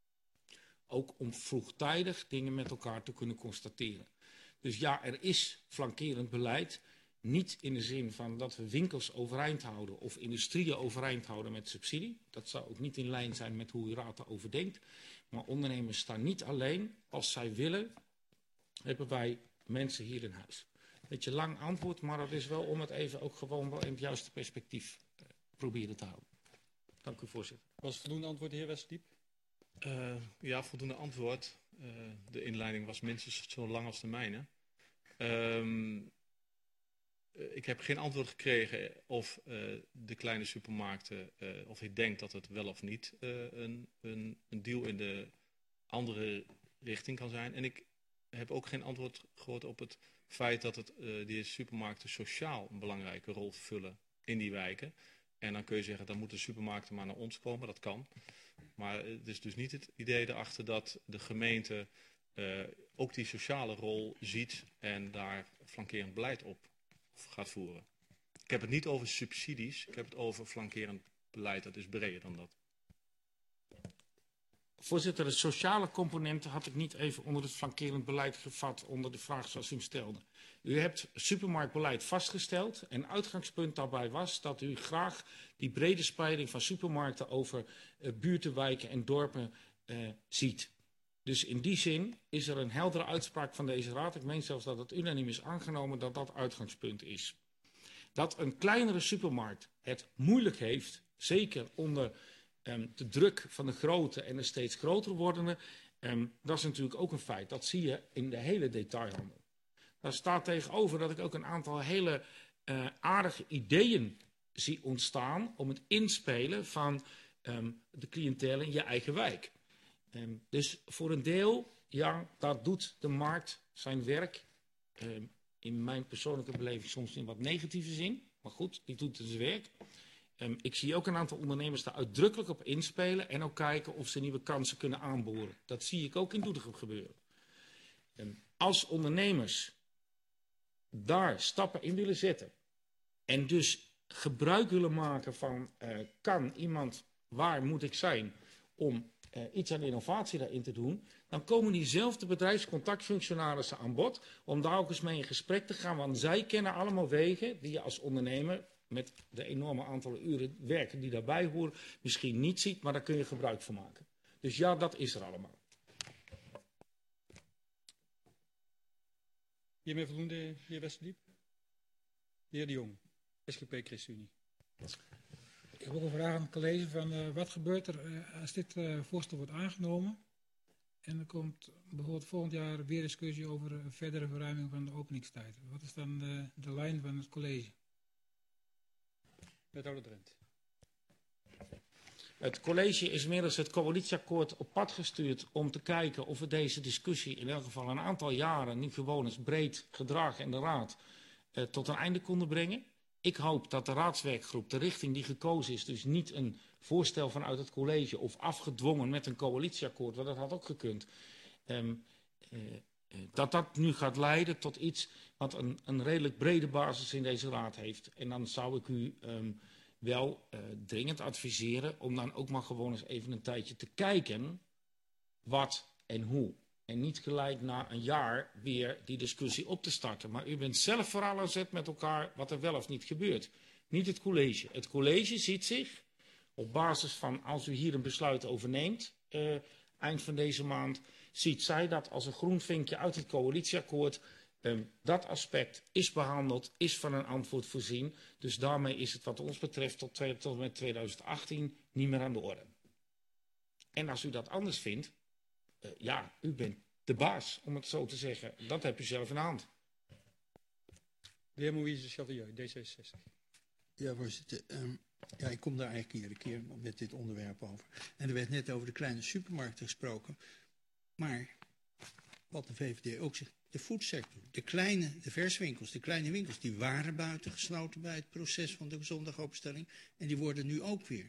Ook om vroegtijdig dingen met elkaar te kunnen constateren. Dus ja, er is flankerend beleid. Niet in de zin van dat we winkels overeind houden of industrieën overeind houden met subsidie. Dat zou ook niet in lijn zijn met hoe u raad daarover denkt. Maar ondernemers staan niet alleen. Als zij willen, hebben wij mensen hier in huis. Beetje lang antwoord, maar dat is wel om het even ook gewoon wel in het juiste perspectief uh, proberen te houden. Dank u, voorzitter. Was het voldoende antwoord, de heer Westerdiep? Uh, ja, voldoende antwoord. Uh, de inleiding was minstens zo lang als de mijne. Um, Ik heb geen antwoord gekregen of uh, de kleine supermarkten, uh, of ik denk dat het wel of niet uh, een, een, een deal in de andere richting kan zijn. En ik heb ook geen antwoord gehoord op het feit dat het, uh, die supermarkten sociaal een belangrijke rol vervullen in die wijken. En dan kun je zeggen, dan moeten supermarkten maar naar ons komen, dat kan. Maar het is dus niet het idee erachter dat de gemeente uh, ook die sociale rol ziet en daar flankerend beleid op gaat voeren. Ik heb het niet over subsidies, ik heb het over flankerend beleid, dat is breder dan dat. Voorzitter, de sociale componenten had ik niet even onder het flankerend beleid gevat, onder de vraag zoals u hem stelde. U hebt supermarktbeleid vastgesteld en uitgangspunt daarbij was dat u graag die brede spreiding van supermarkten over uh, buurten, wijken en dorpen uh, ziet. Dus in die zin is er een heldere uitspraak van deze raad. Ik meen zelfs dat het unaniem is aangenomen dat dat uitgangspunt is. Dat een kleinere supermarkt het moeilijk heeft, zeker onder um, de druk van de grote en de steeds groter wordende, um, dat is natuurlijk ook een feit. Dat zie je in de hele detailhandel. Daar staat tegenover dat ik ook een aantal hele uh, aardige ideeën zie ontstaan om het inspelen van um, de cliëntele in je eigen wijk. Um, dus voor een deel, ja, daar doet de markt zijn werk. Um, in mijn persoonlijke beleving soms in wat negatieve zin. Maar goed, die doet zijn werk. Um, ik zie ook een aantal ondernemers daar uitdrukkelijk op inspelen. En ook kijken of ze nieuwe kansen kunnen aanboren. Dat zie ik ook in Doetinchem gebeuren. Um, als ondernemers daar stappen in willen zetten. En dus gebruik willen maken van, uh, kan iemand, waar moet ik zijn om Uh, iets aan innovatie daarin te doen, dan komen diezelfde bedrijfscontactfunctionarissen aan bod om daar ook eens mee in gesprek te gaan, want zij kennen allemaal wegen die je als ondernemer met de enorme aantallen uren werken die daarbij horen misschien niet ziet, maar daar kun je gebruik van maken. Dus ja, dat is er allemaal. Hiermee voldoende, de heer Westerdiep? De heer De Jong, S G P ChristenUnie. Ik heb ook een vraag aan het college van uh, wat gebeurt er uh, als dit uh, voorstel wordt aangenomen en er komt bijvoorbeeld volgend jaar weer discussie over uh, verdere verruiming van de openingstijd. Wat is dan uh, de lijn van het college? Wethouder Drent. Het college is middels het coalitieakkoord op pad gestuurd om te kijken of we deze discussie in elk geval een aantal jaren, nu gewoon eens breed gedragen in de raad, uh, tot een einde konden brengen. Ik hoop dat de raadswerkgroep, de richting die gekozen is, dus niet een voorstel vanuit het college of afgedwongen met een coalitieakkoord, want dat had ook gekund, um, uh, uh, dat dat nu gaat leiden tot iets wat een, een redelijk brede basis in deze raad heeft. En dan zou ik u um, wel uh, dringend adviseren om dan ook maar gewoon eens even een tijdje te kijken wat en hoe. En niet gelijk na een jaar weer die discussie op te starten. Maar u bent zelf vooral aan zet met elkaar wat er wel of niet gebeurt. Niet het college. Het college ziet zich op basis van als u hier een besluit over neemt, uh, eind van deze maand, ziet zij dat als een groen vinkje uit het coalitieakkoord. Um, dat aspect is behandeld, is van een antwoord voorzien. Dus daarmee is het wat ons betreft tot, twee, tot en met tweeduizend achttien niet meer aan de orde. En als u dat anders vindt, uh, ja, u bent de baas, om het zo te zeggen. Dat hebt u zelf in de hand. De heer Moïse Chatilleux, D zesenzestig. Ja, voorzitter. Um, ja, ik kom daar eigenlijk iedere keer met dit onderwerp over. En er werd net over de kleine supermarkten gesproken. Maar wat de V V D ook zegt, de foodsector, de kleine, de verswinkels, de kleine winkels, die waren buiten gesloten bij het proces van de zondagopenstelling. En die worden nu ook weer.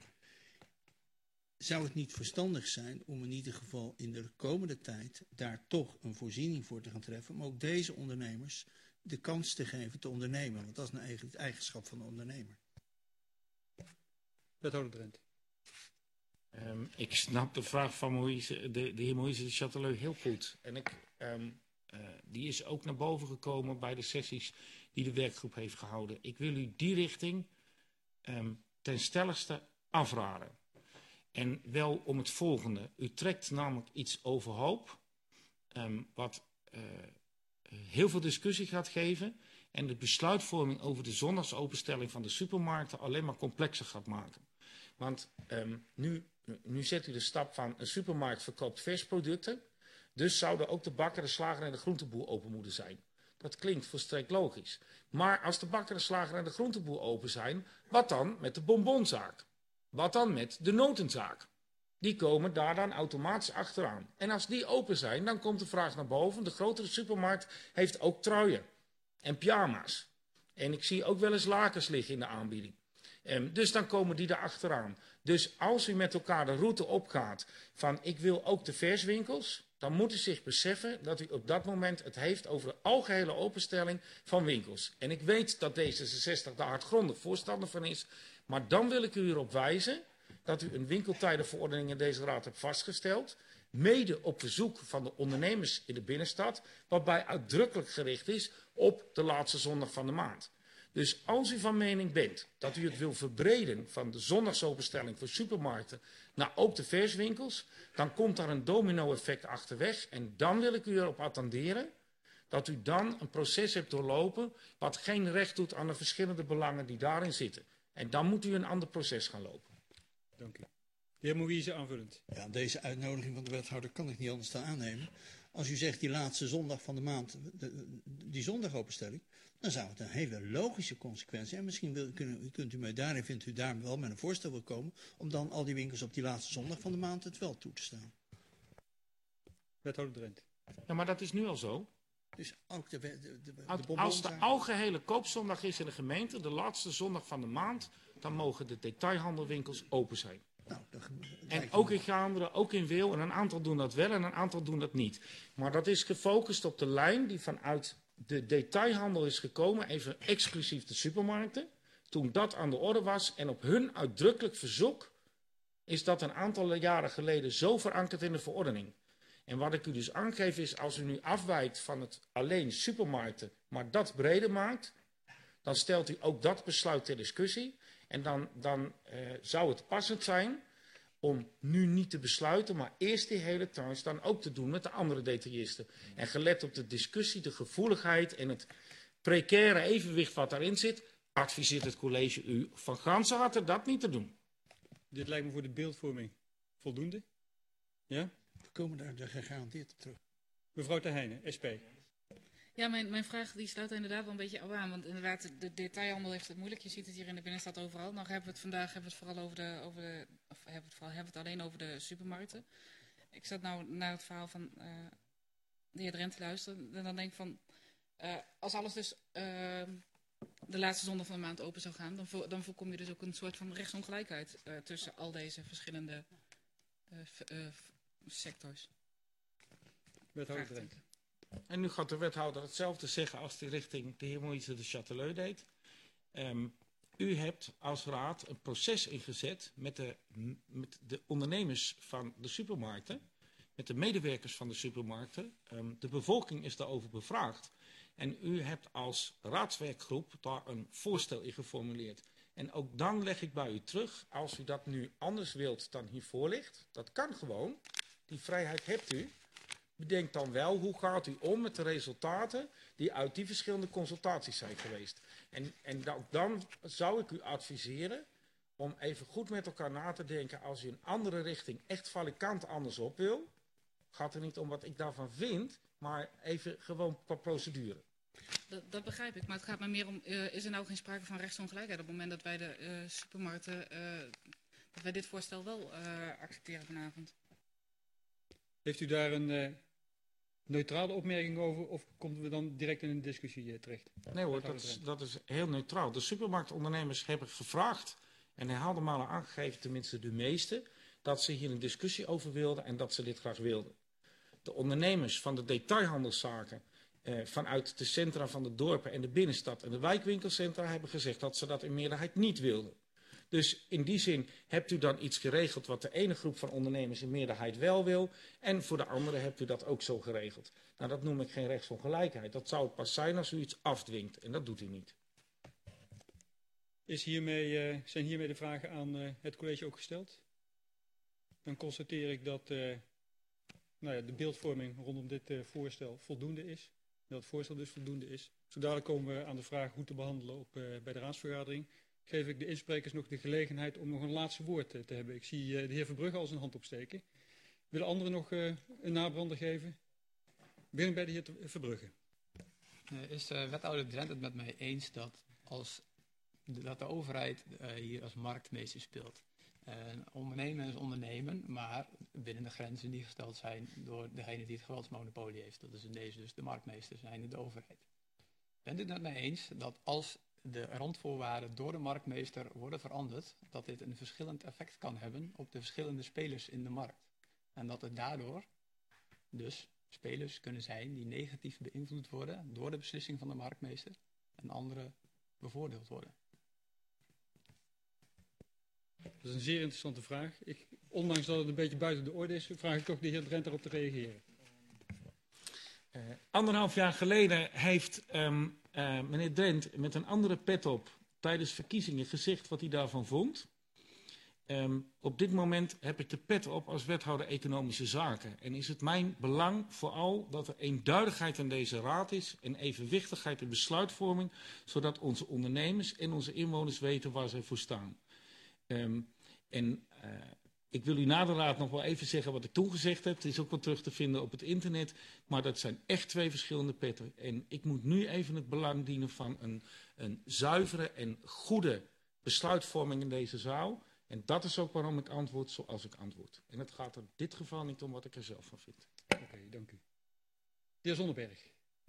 Zou het niet verstandig zijn om in ieder geval in de komende tijd daar toch een voorziening voor te gaan treffen, maar ook deze ondernemers de kans te geven te ondernemen, want dat is nou eigenlijk het eigenschap van de ondernemer. Wethouder Drent. Um, ik snap de vraag van Moïse, de, de heer Moïse de Chatilleux heel goed. En ik, um, uh, die is ook naar boven gekomen bij de sessies die de werkgroep heeft gehouden. Ik wil u die richting um, ten stelligste afraden. En wel om het volgende. U trekt namelijk iets overhoop, um, wat uh, heel veel discussie gaat geven en de besluitvorming over de zondagsopenstelling van de supermarkten alleen maar complexer gaat maken. Want um, nu, nu zet u de stap van een supermarkt verkoopt versproducten, dus zouden ook de bakker, de slager en de groenteboer open moeten zijn. Dat klinkt volstrekt logisch. Maar als de bakker, de slager en de groenteboer open zijn, wat dan met de bonbonzaak? Wat dan met de notenzaak? Die komen daar dan automatisch achteraan. En als die open zijn, dan komt de vraag naar boven. De grotere supermarkt heeft ook truien en pyjama's. En ik zie ook wel eens lakens liggen in de aanbieding. Um, dus dan komen die daar achteraan. Dus als u met elkaar de route opgaat van ik wil ook de verswinkels, dan moet u zich beseffen dat u op dat moment het heeft over de algehele openstelling van winkels. En ik weet dat D zesenzestig daar hardgrondig voorstander van is. Maar dan wil ik u erop wijzen dat u een winkeltijdenverordening in deze raad hebt vastgesteld. Mede op verzoek van de ondernemers in de binnenstad. Waarbij uitdrukkelijk gericht is op de laatste zondag van de maand. Dus als u van mening bent dat u het wil verbreden van de zondagsopenstelling voor supermarkten naar ook de verswinkels. Dan komt daar een domino-effect achterweg. En dan wil ik u erop attenderen dat u dan een proces hebt doorlopen wat geen recht doet aan de verschillende belangen die daarin zitten. En dan moet u een ander proces gaan lopen. Dank u. De heer Moïse aanvullend. Ja, deze uitnodiging van de wethouder kan ik niet anders dan aannemen. Als u zegt die laatste zondag van de maand, de, die zondagopenstelling, dan zou het een hele logische consequentie. En misschien wil, kunnen, kunt u mij daarin, vindt u daar wel met een voorstel wil komen, om dan al die winkels op die laatste zondag van de maand het wel toe te staan. Wethouder Drent. Ja, maar dat is nu al zo. Dus ook de, de, de, de Als, als de algehele koopzondag is in de gemeente, de laatste zondag van de maand, dan mogen de detailhandelwinkels open zijn. Nou, dat, en ook in Gaanderen, ook in Wil, en een aantal doen dat wel en een aantal doen dat niet. Maar dat is gefocust op de lijn die vanuit de detailhandel is gekomen, even exclusief de supermarkten. Toen dat aan de orde was en op hun uitdrukkelijk verzoek is dat een aantal jaren geleden zo verankerd in de verordening. En wat ik u dus aangeef is, als u nu afwijkt van het alleen supermarkten, maar dat breder maakt, dan stelt u ook dat besluit ter discussie. En dan, dan uh, zou het passend zijn om nu niet te besluiten, maar eerst die hele tranche dan ook te doen met de andere detailisten. En gelet op de discussie, de gevoeligheid en het precaire evenwicht wat daarin zit, adviseert het college u van ganse harte dat niet te doen. Dit lijkt me voor de beeldvorming voldoende. Ja? We komen daar gegarandeerd op terug. Mevrouw Ter Heijnen, S P. Ja, mijn, mijn vraag die sluit er inderdaad wel een beetje op aan. Want inderdaad, de detailhandel heeft het moeilijk. Je ziet het hier in de binnenstad overal. Nou hebben we het vandaag hebben we het vooral over de, over de of hebben we het vooral hebben we het alleen over de supermarkten. Ik zat nou naar het verhaal van uh, de heer Drent te luisteren. En dan denk ik van, uh, als alles dus uh, de laatste zondag van de maand open zou gaan, dan, vo dan voorkom je dus ook een soort van rechtsongelijkheid uh, tussen al deze verschillende uh, uh, sectors. Wethouder Drent. En nu gaat de wethouder hetzelfde zeggen als die richting de heer Moïse de Châteleux deed. Um, u hebt als raad een proces ingezet met de, met de ondernemers van de supermarkten, met de medewerkers van de supermarkten. Um, de bevolking is daarover bevraagd. En u hebt als raadswerkgroep daar een voorstel in geformuleerd. En ook dan leg ik bij u terug, als u dat nu anders wilt dan hiervoor ligt, dat kan gewoon, die vrijheid hebt u. Bedenk dan wel, hoe gaat u om met de resultaten die uit die verschillende consultaties zijn geweest. En, en dan, dan zou ik u adviseren om even goed met elkaar na te denken, als u een andere richting echt valikant anders op wil, gaat er niet om wat ik daarvan vind, maar even gewoon qua procedure. Dat, dat begrijp ik, maar het gaat me meer om, uh, is er nou geen sprake van rechtsongelijkheid op het moment dat wij de uh, supermarkten, uh, dat wij dit voorstel wel uh, accepteren vanavond? Heeft u daar een uh, neutrale opmerking over of komen we dan direct in een discussie uh, terecht? Nee hoor, dat is, dat is heel neutraal. De supermarktondernemers hebben gevraagd en herhaalde malen aangegeven, tenminste de meeste, dat ze hier een discussie over wilden en dat ze dit graag wilden. De ondernemers van de detailhandelszaken eh, vanuit de centra van de dorpen en de binnenstad en de wijkwinkelcentra hebben gezegd dat ze dat in meerderheid niet wilden. Dus in die zin hebt u dan iets geregeld wat de ene groep van ondernemers in meerderheid wel wil. En voor de andere hebt u dat ook zo geregeld. Nou, dat noem ik geen rechtsongelijkheid. Dat zou het pas zijn als u iets afdwingt. En dat doet u niet. Is hiermee, uh, zijn hiermee de vragen aan uh, het college ook gesteld? Dan constateer ik dat uh, nou ja, de beeldvorming rondom dit uh, voorstel voldoende is. Dat het voorstel dus voldoende is. Zo dadelijk komen we aan de vraag hoe te behandelen op, uh, bij de raadsvergadering. Geef ik de insprekers nog de gelegenheid om nog een laatste woord uh, te hebben. Ik zie uh, de heer Verbrugge al zijn hand opsteken. Willen anderen nog uh, een nabrander geven? Begin bij de heer Verbrugge. Uh, is uh, wethouder Drent het met mij eens dat, als, dat de overheid uh, hier als marktmeester speelt? Uh, ondernemen is ondernemen, maar binnen de grenzen die gesteld zijn door degene die het geweldsmonopolie heeft. Dat is in deze dus de marktmeester zijn, de overheid. Bent u het met mij eens dat als de randvoorwaarden door de marktmeester worden veranderd, dat dit een verschillend effect kan hebben op de verschillende spelers in de markt? En dat er daardoor dus spelers kunnen zijn die negatief beïnvloed worden door de beslissing van de marktmeester en anderen bevoordeeld worden? Dat is een zeer interessante vraag. Ik, ondanks dat het een beetje buiten de orde is, vraag ik toch de heer Drent daarop te reageren. Uh, anderhalf jaar geleden heeft um, uh, meneer Drent met een andere pet op tijdens verkiezingen gezegd wat hij daarvan vond. Um, op dit moment heb ik de pet op als wethouder economische zaken. En is het mijn belang vooral dat er eenduidigheid in deze raad is en evenwichtigheid in besluitvorming, zodat onze ondernemers en onze inwoners weten waar zij voor staan. Um, en uh, ik wil u na de raad nog wel even zeggen wat ik toen gezegd heb. Het is ook wel terug te vinden op het internet. Maar dat zijn echt twee verschillende petten. En ik moet nu even het belang dienen van een, een zuivere en goede besluitvorming in deze zaal. En dat is ook waarom ik antwoord zoals ik antwoord. En het gaat er in dit geval niet om wat ik er zelf van vind. Oké, okay, dank u. De heer Zonneberg.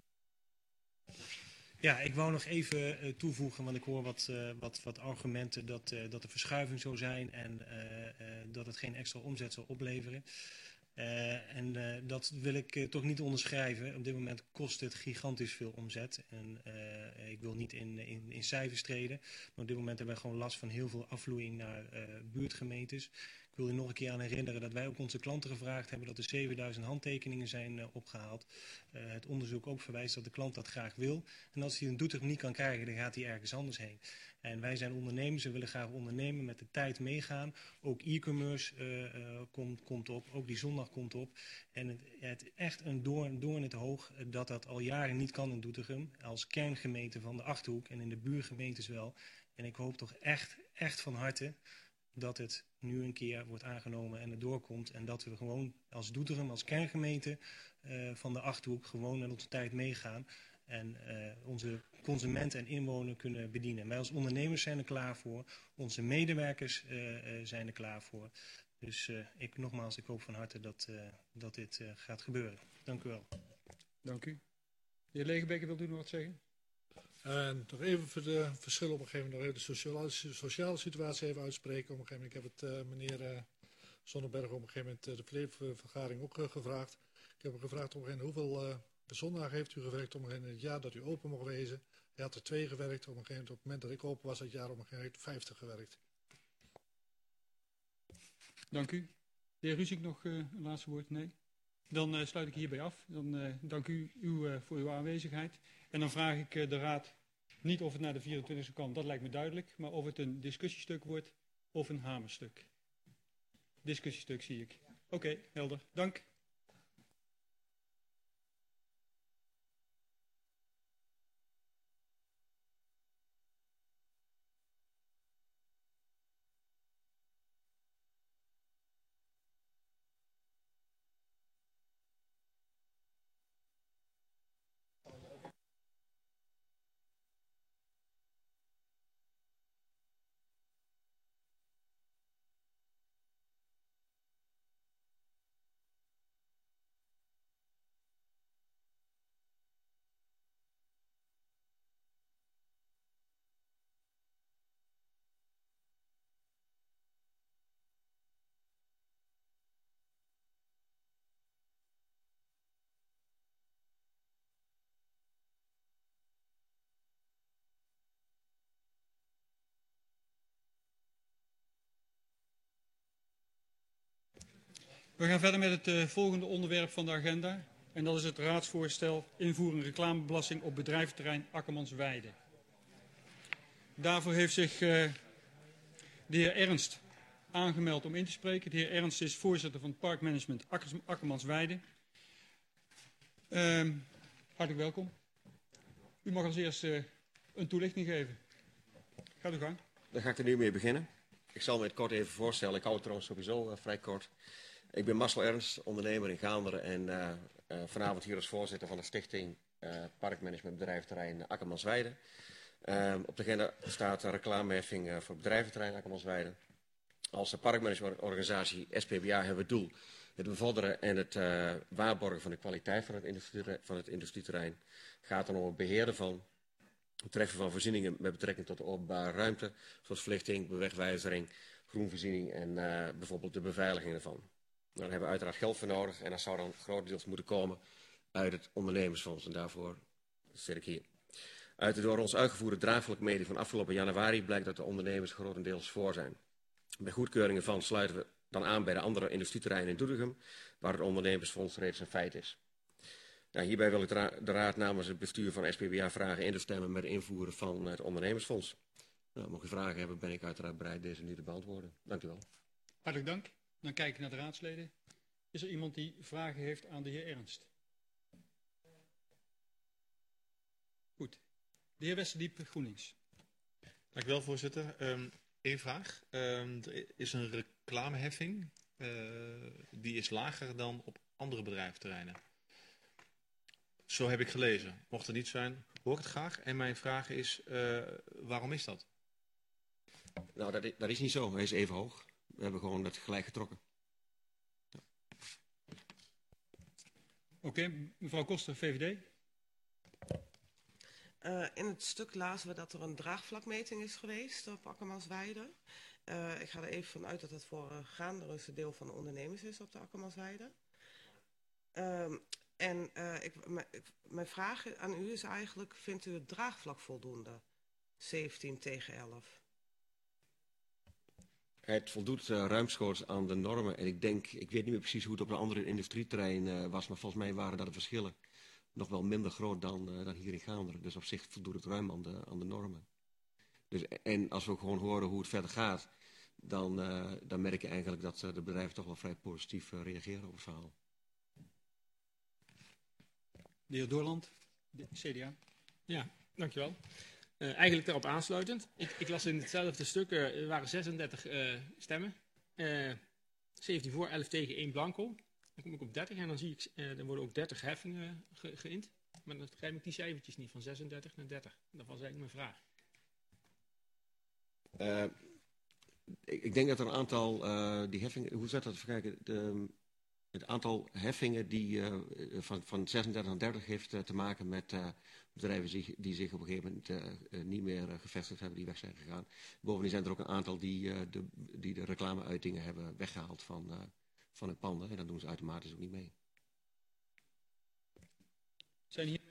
Ja, ik wou nog even uh, toevoegen, want ik hoor wat, uh, wat, wat argumenten dat, uh, dat er verschuiving zou zijn en uh, uh, dat het geen extra omzet zal opleveren. Uh, en uh, dat wil ik uh, toch niet onderschrijven. Op dit moment kost het gigantisch veel omzet. En uh, ik wil niet in, in, in cijfers treden. Maar op dit moment hebben we gewoon last van heel veel afvloeiing naar uh, buurtgemeentes. Ik wil u nog een keer aan herinneren dat wij ook onze klanten gevraagd hebben dat er zevenduizend handtekeningen zijn uh, opgehaald. Uh, het onderzoek ook verwijst dat de klant dat graag wil. En als hij een Doetinchem niet kan krijgen, dan gaat hij ergens anders heen. En wij zijn ondernemers, we willen graag ondernemen, met de tijd meegaan. Ook e-commerce uh, uh, komt, komt op, ook die zondag komt op. En het, het is echt een doorn, doorn in het oog dat dat al jaren niet kan in Doetinchem. Als kerngemeente van de Achterhoek en in de buurgemeentes wel. En ik hoop toch echt, echt van harte dat het nu een keer wordt aangenomen en het doorkomt. En dat we gewoon als Doetinchem, als kerngemeente uh, van de Achterhoek gewoon met onze tijd meegaan. En uh, onze consumenten en inwoners kunnen bedienen. Wij als ondernemers zijn er klaar voor. Onze medewerkers uh, uh, zijn er klaar voor. Dus uh, ik, nogmaals, ik hoop van harte dat, uh, dat dit uh, gaat gebeuren. Dank u wel. Dank u. De heer Legenbeker, wilt u nog wat zeggen? En nog even voor de verschillen op een gegeven moment, nog even de sociale, sociale situatie even uitspreken. Op een gegeven moment, ik heb het uh, meneer uh, Zonneberg op een gegeven moment uh, de verleden vergadering ook uh, gevraagd. Ik heb hem gevraagd op een gegeven moment hoeveel uh, zondagen heeft u gewerkt op een gegeven moment het jaar dat u open mocht wezen. Hij had er twee gewerkt, op een gegeven moment, op het moment dat ik open was dat jaar op een gegeven moment vijftig gewerkt. Dank u. De heer Ruziek nog uh, een laatste woord? Nee? Dan uh, sluit ik hierbij af. Dan uh, dank u, u uh, voor uw aanwezigheid. En dan vraag ik uh, de Raad niet of het naar de vierentwintigste kan, dat lijkt me duidelijk. Maar of het een discussiestuk wordt of een hamerstuk. Discussiestuk zie ik. Oké, okay, helder. Dank. We gaan verder met het uh, volgende onderwerp van de agenda. En dat is het raadsvoorstel invoeren reclamebelasting op bedrijventerrein Akkermansweide. Daarvoor heeft zich uh, de heer Ernst aangemeld om in te spreken. De heer Ernst is voorzitter van het Parkmanagement Akkermansweide. Uh, hartelijk welkom. U mag als eerste uh, een toelichting geven. Gaat uw gang. Dan ga ik er nu mee beginnen. Ik zal me het kort even voorstellen. Ik hou het trouwens sowieso uh, vrij kort. Ik ben Marcel Ernst, ondernemer in Gaanderen en uh, uh, vanavond hier als voorzitter van de stichting uh, Parkmanagement Bedrijventerrein Akkermansweide. Uh, op de agenda staat een reclameheffing uh, voor bedrijventerrein Akkermansweide. Als parkmanagementorganisatie S P B A hebben we het doel het bevorderen en het uh, waarborgen van de kwaliteit van het, industrie, van het industrieterrein. Het gaat dan om het beheer ervan, het treffen van voorzieningen met betrekking tot de openbare ruimte, zoals verlichting, bewegwijzering, groenvoorziening en uh, bijvoorbeeld de beveiliging ervan. Daar hebben we uiteraard geld voor nodig en dat zou dan grotendeels moeten komen uit het ondernemersfonds. En daarvoor zit ik hier. Uit de door ons uitgevoerde draagvlak medie van afgelopen januari blijkt dat de ondernemers grotendeels voor zijn. Bij goedkeuringen van sluiten we dan aan bij de andere industrieterreinen in Doetinchem, waar het ondernemersfonds reeds een feit is. Nou, hierbij wil ik de, ra de raad namens het bestuur van S P B A vragen in te stemmen met het invoeren van het ondernemersfonds. Nou, mocht u vragen hebben, ben ik uiteraard bereid deze nu te beantwoorden. Dank u wel. Hartelijk dank. Dan kijk ik naar de raadsleden. Is er iemand die vragen heeft aan de heer Ernst? Goed. De heer Westerdiep, GroenLinks. Dank u wel, voorzitter. Um, Eén vraag. Um, er is een reclameheffing. Uh, die is lager dan op andere bedrijventerreinen. Zo heb ik gelezen. Mocht het niet zijn, hoor ik het graag. En mijn vraag is, uh, waarom is dat? Nou, dat is, dat is niet zo. Hij is even hoog. We hebben gewoon het gelijk getrokken. Ja. Oké, okay, mevrouw Koster, V V D. Uh, in het stuk lazen we dat er een draagvlakmeting is geweest op Akkermansweide. Uh, ik ga er even van uit dat het voor uh, Gaanderen een deel van de ondernemers is op de Akkermansweide. Uh, en uh, ik, mijn vraag aan u is eigenlijk, vindt u het draagvlak voldoende? zeventien tegen elf. Het voldoet uh, ruimschoots aan de normen. En ik denk, ik weet niet meer precies hoe het op een andere industrieterrein uh, was, maar volgens mij waren dat de verschillen nog wel minder groot dan, uh, dan hier in Gaanderen. Dus op zich voldoet het ruim aan de, aan de normen. Dus, en als we ook gewoon horen hoe het verder gaat, dan, uh, dan merk je eigenlijk dat uh, de bedrijven toch wel vrij positief uh, reageren op het verhaal. De heer Doorland, de C D A. Ja, dankjewel. Uh, eigenlijk daarop aansluitend. Ik, ik las in hetzelfde stuk, uh, er waren zesendertig uh, stemmen. Uh, zeventien voor, elf tegen, één blanco. Dan kom ik op dertig en dan zie ik, uh, er worden ook dertig heffingen ge geïnd. Maar dan begrijp ik die cijfertjes niet, van zesendertig naar dertig. Dat was eigenlijk mijn vraag. Uh, ik, ik denk dat er een aantal, uh, die heffingen, hoe zat dat even kijken, de, het aantal heffingen die uh, van, van zesendertig naar dertig heeft uh, te maken met uh, bedrijven die, die zich op een gegeven moment uh, uh, niet meer uh, gevestigd hebben, die weg zijn gegaan. Bovendien zijn er ook een aantal die, uh, de, die de reclameuitingen hebben weggehaald van, uh, van hun panden. En dat doen ze automatisch ook niet mee. Zijn hier...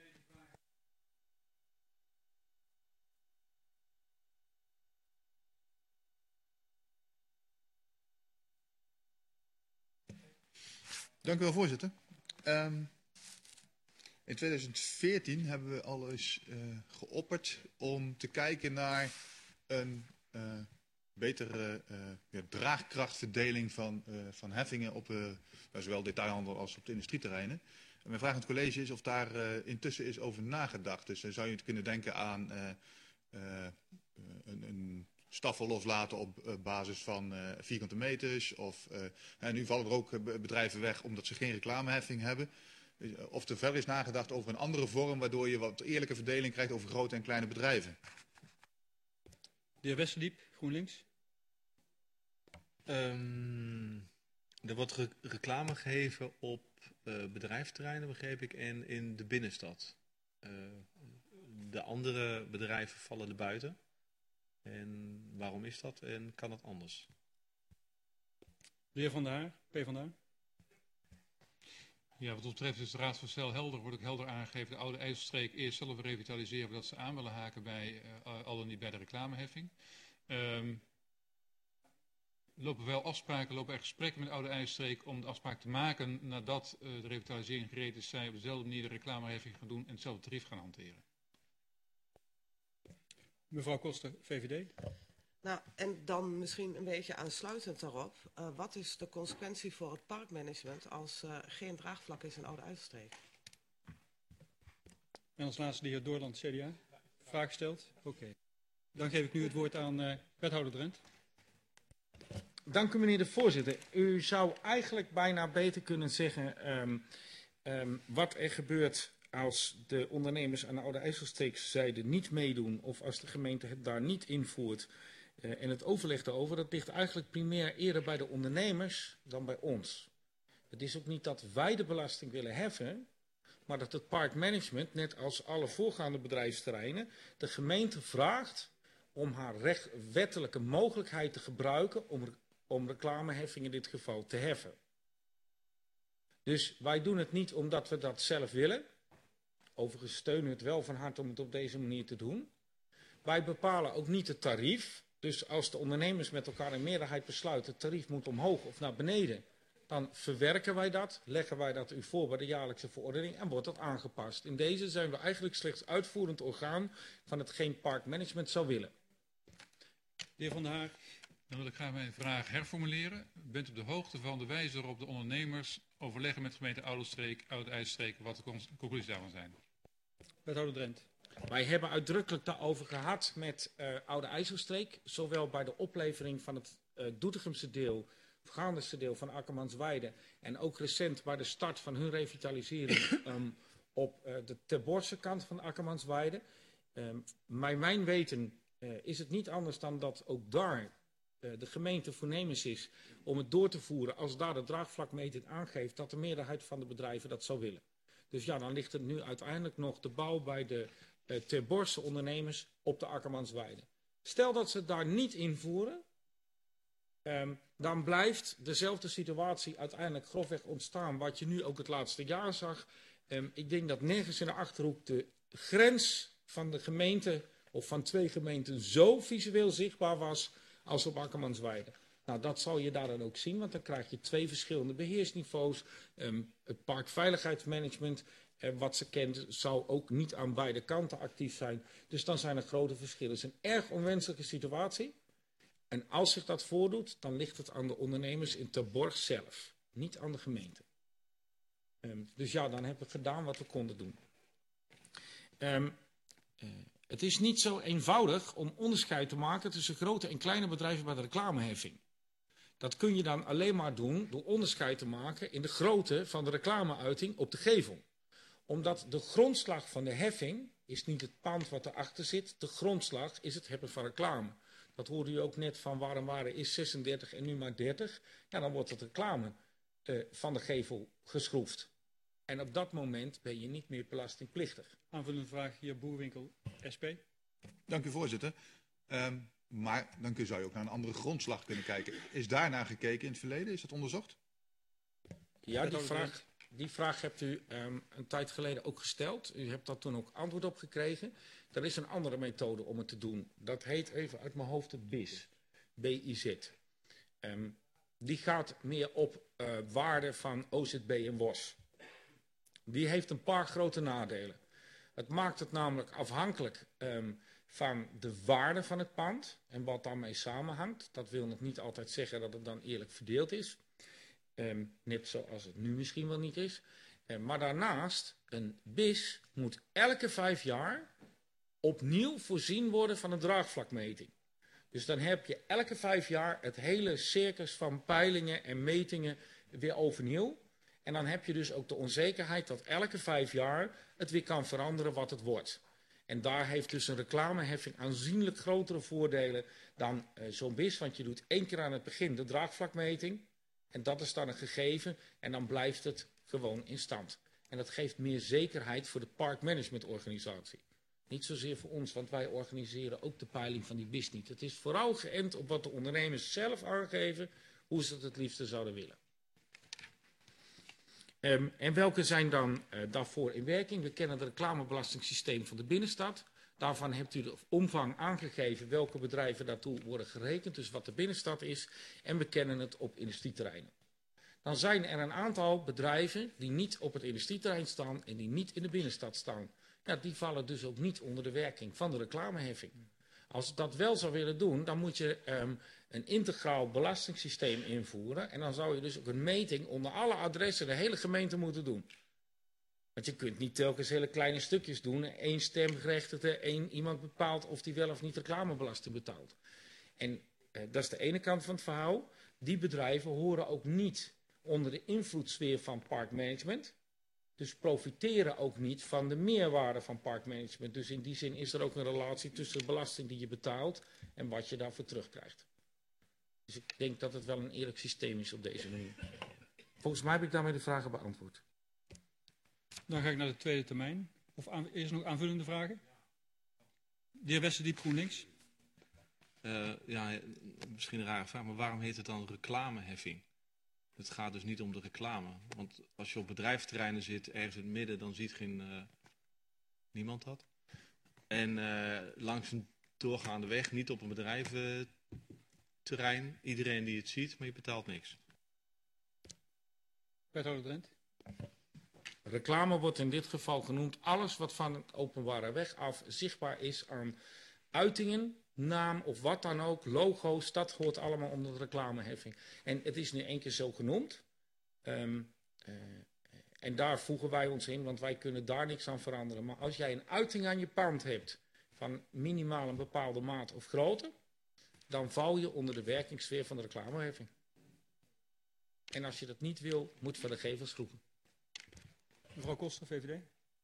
Dank u wel, voorzitter. Um, in tweeduizend veertien hebben we al eens uh, geopperd om te kijken naar een uh, betere uh, ja, draagkrachtverdeling van, uh, van heffingen op uh, zowel detailhandel als op de industrieterreinen. En mijn vraag aan het college is of daar uh, intussen is over nagedacht. Dus uh, zou je kunnen denken aan uh, uh, een... een staffen loslaten op uh, basis van uh, vierkante meters. Of, uh, en nu vallen er ook uh, bedrijven weg omdat ze geen reclameheffing hebben. Uh, of er verder is nagedacht over een andere vorm waardoor je wat eerlijke verdeling krijgt over grote en kleine bedrijven. De heer Westerdiep, GroenLinks. Um, er wordt re reclame gegeven op uh, bedrijfsterreinen, begreep ik, en in de binnenstad. Uh, de andere bedrijven vallen er buiten. En waarom is dat en kan het anders? De heer Van der Haar, P van der Haar. Ja, wat ons betreft is de raadsvoorstel helder. Wordt ook helder aangegeven. De oude IJsselstreek eerst zelf revitaliseren voordat ze aan willen haken bij, uh, al dan niet bij de reclameheffing. Um, lopen wel afspraken, lopen er gesprekken met de oude IJsselstreek om de afspraak te maken nadat uh, de revitalisering gereed is. Zij op dezelfde manier de reclameheffing gaan doen en hetzelfde tarief gaan hanteren. Mevrouw Koster, V V D. Nou, en dan misschien een beetje aansluitend daarop. Uh, wat is de consequentie voor het parkmanagement als er uh, geen draagvlak is in Oude IJsselstreek? En als laatste de heer Doorland, C D A. Vraag gesteld? Oké. Okay. Dan geef ik nu het woord aan uh, wethouder Drent. Dank u, meneer de voorzitter. U zou eigenlijk bijna beter kunnen zeggen um, um, wat er gebeurt als de ondernemers aan de Oude IJsselstreekzijde niet meedoen of als de gemeente het daar niet invoert uh, en het overleg daarover, dat ligt eigenlijk primair eerder bij de ondernemers dan bij ons. Het is ook niet dat wij de belasting willen heffen, maar dat het parkmanagement, net als alle voorgaande bedrijfsterreinen, de gemeente vraagt om haar recht, wettelijke mogelijkheid te gebruiken om, om reclameheffing in dit geval te heffen. Dus wij doen het niet omdat we dat zelf willen. Overigens steunen we het wel van harte om het op deze manier te doen. Wij bepalen ook niet het tarief. Dus als de ondernemers met elkaar in meerderheid besluiten het tarief moet omhoog of naar beneden, dan verwerken wij dat, leggen wij dat u voor bij de jaarlijkse verordening en wordt dat aangepast. In deze zijn we eigenlijk slechts uitvoerend orgaan van hetgeen parkmanagement zou willen. De heer Van der Haar. Dan wil ik graag mijn vraag herformuleren. U bent op de hoogte van de wijze waarop de ondernemers overleggen met gemeente Oude IJsselstreek wat de conclusies daarvan zijn? Wethouder Drent. Wij hebben uitdrukkelijk daarover gehad met uh, Oude IJsselstreek, zowel bij de oplevering van het uh, Doetinchemse deel, het Gaanderse deel van Akkermansweide en ook recent bij de start van hun revitalisering um, op uh, de Terborgse kant van Akkermansweide. Um, bij mijn weten uh, is het niet anders dan dat ook daar uh, de gemeente voornemens is om het door te voeren als daar de draagvlakmeting aangeeft dat de meerderheid van de bedrijven dat zou willen. Dus ja, dan ligt het nu uiteindelijk nog de bouw bij de uh, Terborgse ondernemers op de Akkermansweide. Stel dat ze het daar niet invoeren, um, dan blijft dezelfde situatie uiteindelijk grofweg ontstaan wat je nu ook het laatste jaar zag. Um, ik denk dat nergens in de Achterhoek de grens van de gemeente of van twee gemeenten zo visueel zichtbaar was als op Akkermansweide. Nou, dat zal je daar dan ook zien, want dan krijg je twee verschillende beheersniveaus. Um, het parkveiligheidsmanagement, uh, wat ze kent, zal ook niet aan beide kanten actief zijn. Dus dan zijn er grote verschillen. Het is een erg onwenselijke situatie. En als zich dat voordoet, dan ligt het aan de ondernemers in Terborg zelf, niet aan de gemeente. Um, dus ja, dan hebben we gedaan wat we konden doen. Um, uh, het is niet zo eenvoudig om onderscheid te maken tussen grote en kleine bedrijven bij de reclameheffing. Dat kun je dan alleen maar doen door onderscheid te maken in de grootte van de reclameuiting op de gevel. Omdat de grondslag van de heffing is niet het pand wat erachter zit, de grondslag is het hebben van reclame. Dat hoorde u ook net van waar en waar is zesendertig en nu maar dertig. Ja, dan wordt het reclame uh, van de gevel geschroefd. En op dat moment ben je niet meer belastingplichtig. Aanvullende vraag hier, Boerwinkel, S P. Dank u, voorzitter. Um, maar dan kun, zou je ook naar een andere grondslag kunnen kijken. Is daarnaar gekeken in het verleden? Is dat onderzocht? Ja, die vraag, die vraag hebt u um, een tijd geleden ook gesteld. U hebt daar toen ook antwoord op gekregen. Er is een andere methode om het te doen. Dat heet even uit mijn hoofd het B I S. B I Z. Um, die gaat meer op uh, waarde van O Z B en W O S. Die heeft een paar grote nadelen. Het maakt het namelijk afhankelijk um, van de waarde van het pand en wat daarmee samenhangt. Dat wil nog niet altijd zeggen dat het dan eerlijk verdeeld is. Um, net zoals het nu misschien wel niet is. Um, maar daarnaast, een B I S moet elke vijf jaar opnieuw voorzien worden van een draagvlakmeting. Dus dan heb je elke vijf jaar het hele circus van peilingen en metingen weer overnieuw. En dan heb je dus ook de onzekerheid dat elke vijf jaar het weer kan veranderen wat het wordt. En daar heeft dus een reclameheffing aanzienlijk grotere voordelen dan uh, zo'n B I S. Want je doet één keer aan het begin de draagvlakmeting. En dat is dan een gegeven. En dan blijft het gewoon in stand. En dat geeft meer zekerheid voor de parkmanagementorganisatie. Niet zozeer voor ons, want wij organiseren ook de peiling van die B I S niet. Het is vooral geënt op wat de ondernemers zelf aangeven, hoe ze het het liefste zouden willen. Um, en welke zijn dan uh, daarvoor in werking? We kennen het reclamebelastingssysteem van de binnenstad. Daarvan hebt u de omvang aangegeven welke bedrijven daartoe worden gerekend, dus wat de binnenstad is. En we kennen het op industrieterreinen. Dan zijn er een aantal bedrijven die niet op het industrieterrein staan en die niet in de binnenstad staan. Ja, die vallen dus ook niet onder de werking van de reclameheffing. Als je dat wel zou willen doen, dan moet je um, een integraal belastingssysteem invoeren. En dan zou je dus ook een meting onder alle adressen de hele gemeente moeten doen. Want je kunt niet telkens hele kleine stukjes doen. Eén stemgerechtigde, één iemand bepaalt of die wel of niet reclamebelasting betaalt. En uh, dat is de ene kant van het verhaal. Die bedrijven horen ook niet onder de invloedssfeer van parkmanagement. Dus profiteren ook niet van de meerwaarde van parkmanagement. Dus in die zin is er ook een relatie tussen de belasting die je betaalt en wat je daarvoor terugkrijgt. Dus ik denk dat het wel een eerlijk systeem is op deze manier. Volgens mij heb ik daarmee de vragen beantwoord. Dan ga ik naar de tweede termijn. Of aan, eerst nog aanvullende vragen? De heer Westerdiep, GroenLinks. Uh, ja, misschien een rare vraag, maar waarom heet het dan reclameheffing? Het gaat dus niet om de reclame. Want als je op bedrijfsterreinen zit, ergens in het midden, dan ziet geen uh, niemand dat. En uh, langs een doorgaande weg, niet op een bedrijventerrein, iedereen die het ziet, maar je betaalt niks. Wethouder Drent. Reclame wordt in dit geval genoemd alles wat van het openbare weg af zichtbaar is aan uitingen, naam of wat dan ook, logo's, dat hoort allemaal onder de reclameheffing. En het is nu één keer zo genoemd. Um, uh, en daar voegen wij ons in, want wij kunnen daar niks aan veranderen. Maar als jij een uiting aan je pand hebt van minimaal een bepaalde maat of grootte, dan val je onder de werkingssfeer van de reclameheffing. En als je dat niet wil, moet je van de gevels groeven. Mevrouw Koster, V V D.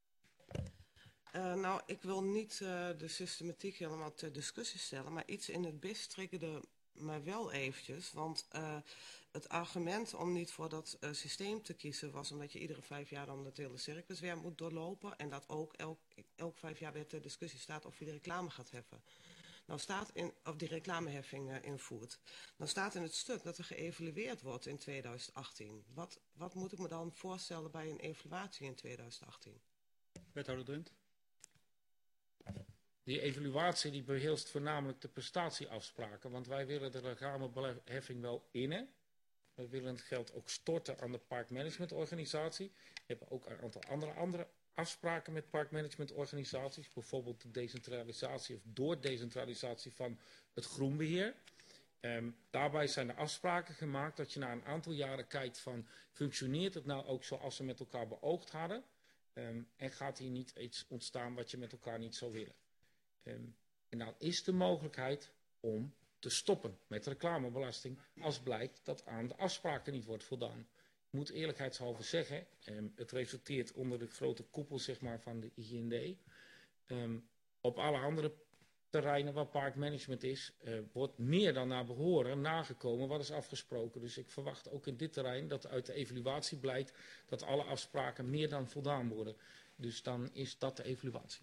Uh, nou, ik wil niet uh, de systematiek helemaal ter discussie stellen, maar iets in het B I S triggerde me wel eventjes. Want uh, het argument om niet voor dat uh, systeem te kiezen was omdat je iedere vijf jaar dan het hele circus weer moet doorlopen. En dat ook elk, elk vijf jaar weer ter discussie staat of je de reclame gaat heffen. Nou staat in, of die reclameheffing uh, invoert. Nou staat in het stuk dat er geëvalueerd wordt in tweeduizend achttien. Wat, wat moet ik me dan voorstellen bij een evaluatie in tweeduizend achttien? Wethouder Drent. Die evaluatie die beheerst voornamelijk de prestatieafspraken, want wij willen de reclameheffing wel innen. We willen het geld ook storten aan de parkmanagementorganisatie. We hebben ook een aantal andere, andere afspraken met parkmanagementorganisaties, bijvoorbeeld de decentralisatie of doordecentralisatie van het groenbeheer. Um, daarbij zijn er afspraken gemaakt dat je na een aantal jaren kijkt van, functioneert het nou ook zoals we met elkaar beoogd hadden? Um, en gaat hier niet iets ontstaan wat je met elkaar niet zou willen? Um, en dan is de mogelijkheid om te stoppen met reclamebelasting als blijkt dat aan de afspraken niet wordt voldaan. Ik moet eerlijkheidshalve zeggen, um, het resulteert onder de grote koepel zeg maar, van de I G N D. Um, op alle andere terreinen waar parkmanagement is, uh, wordt meer dan naar behoren nagekomen wat is afgesproken. Dus ik verwacht ook in dit terrein dat uit de evaluatie blijkt dat alle afspraken meer dan voldaan worden. Dus dan is dat de evaluatie.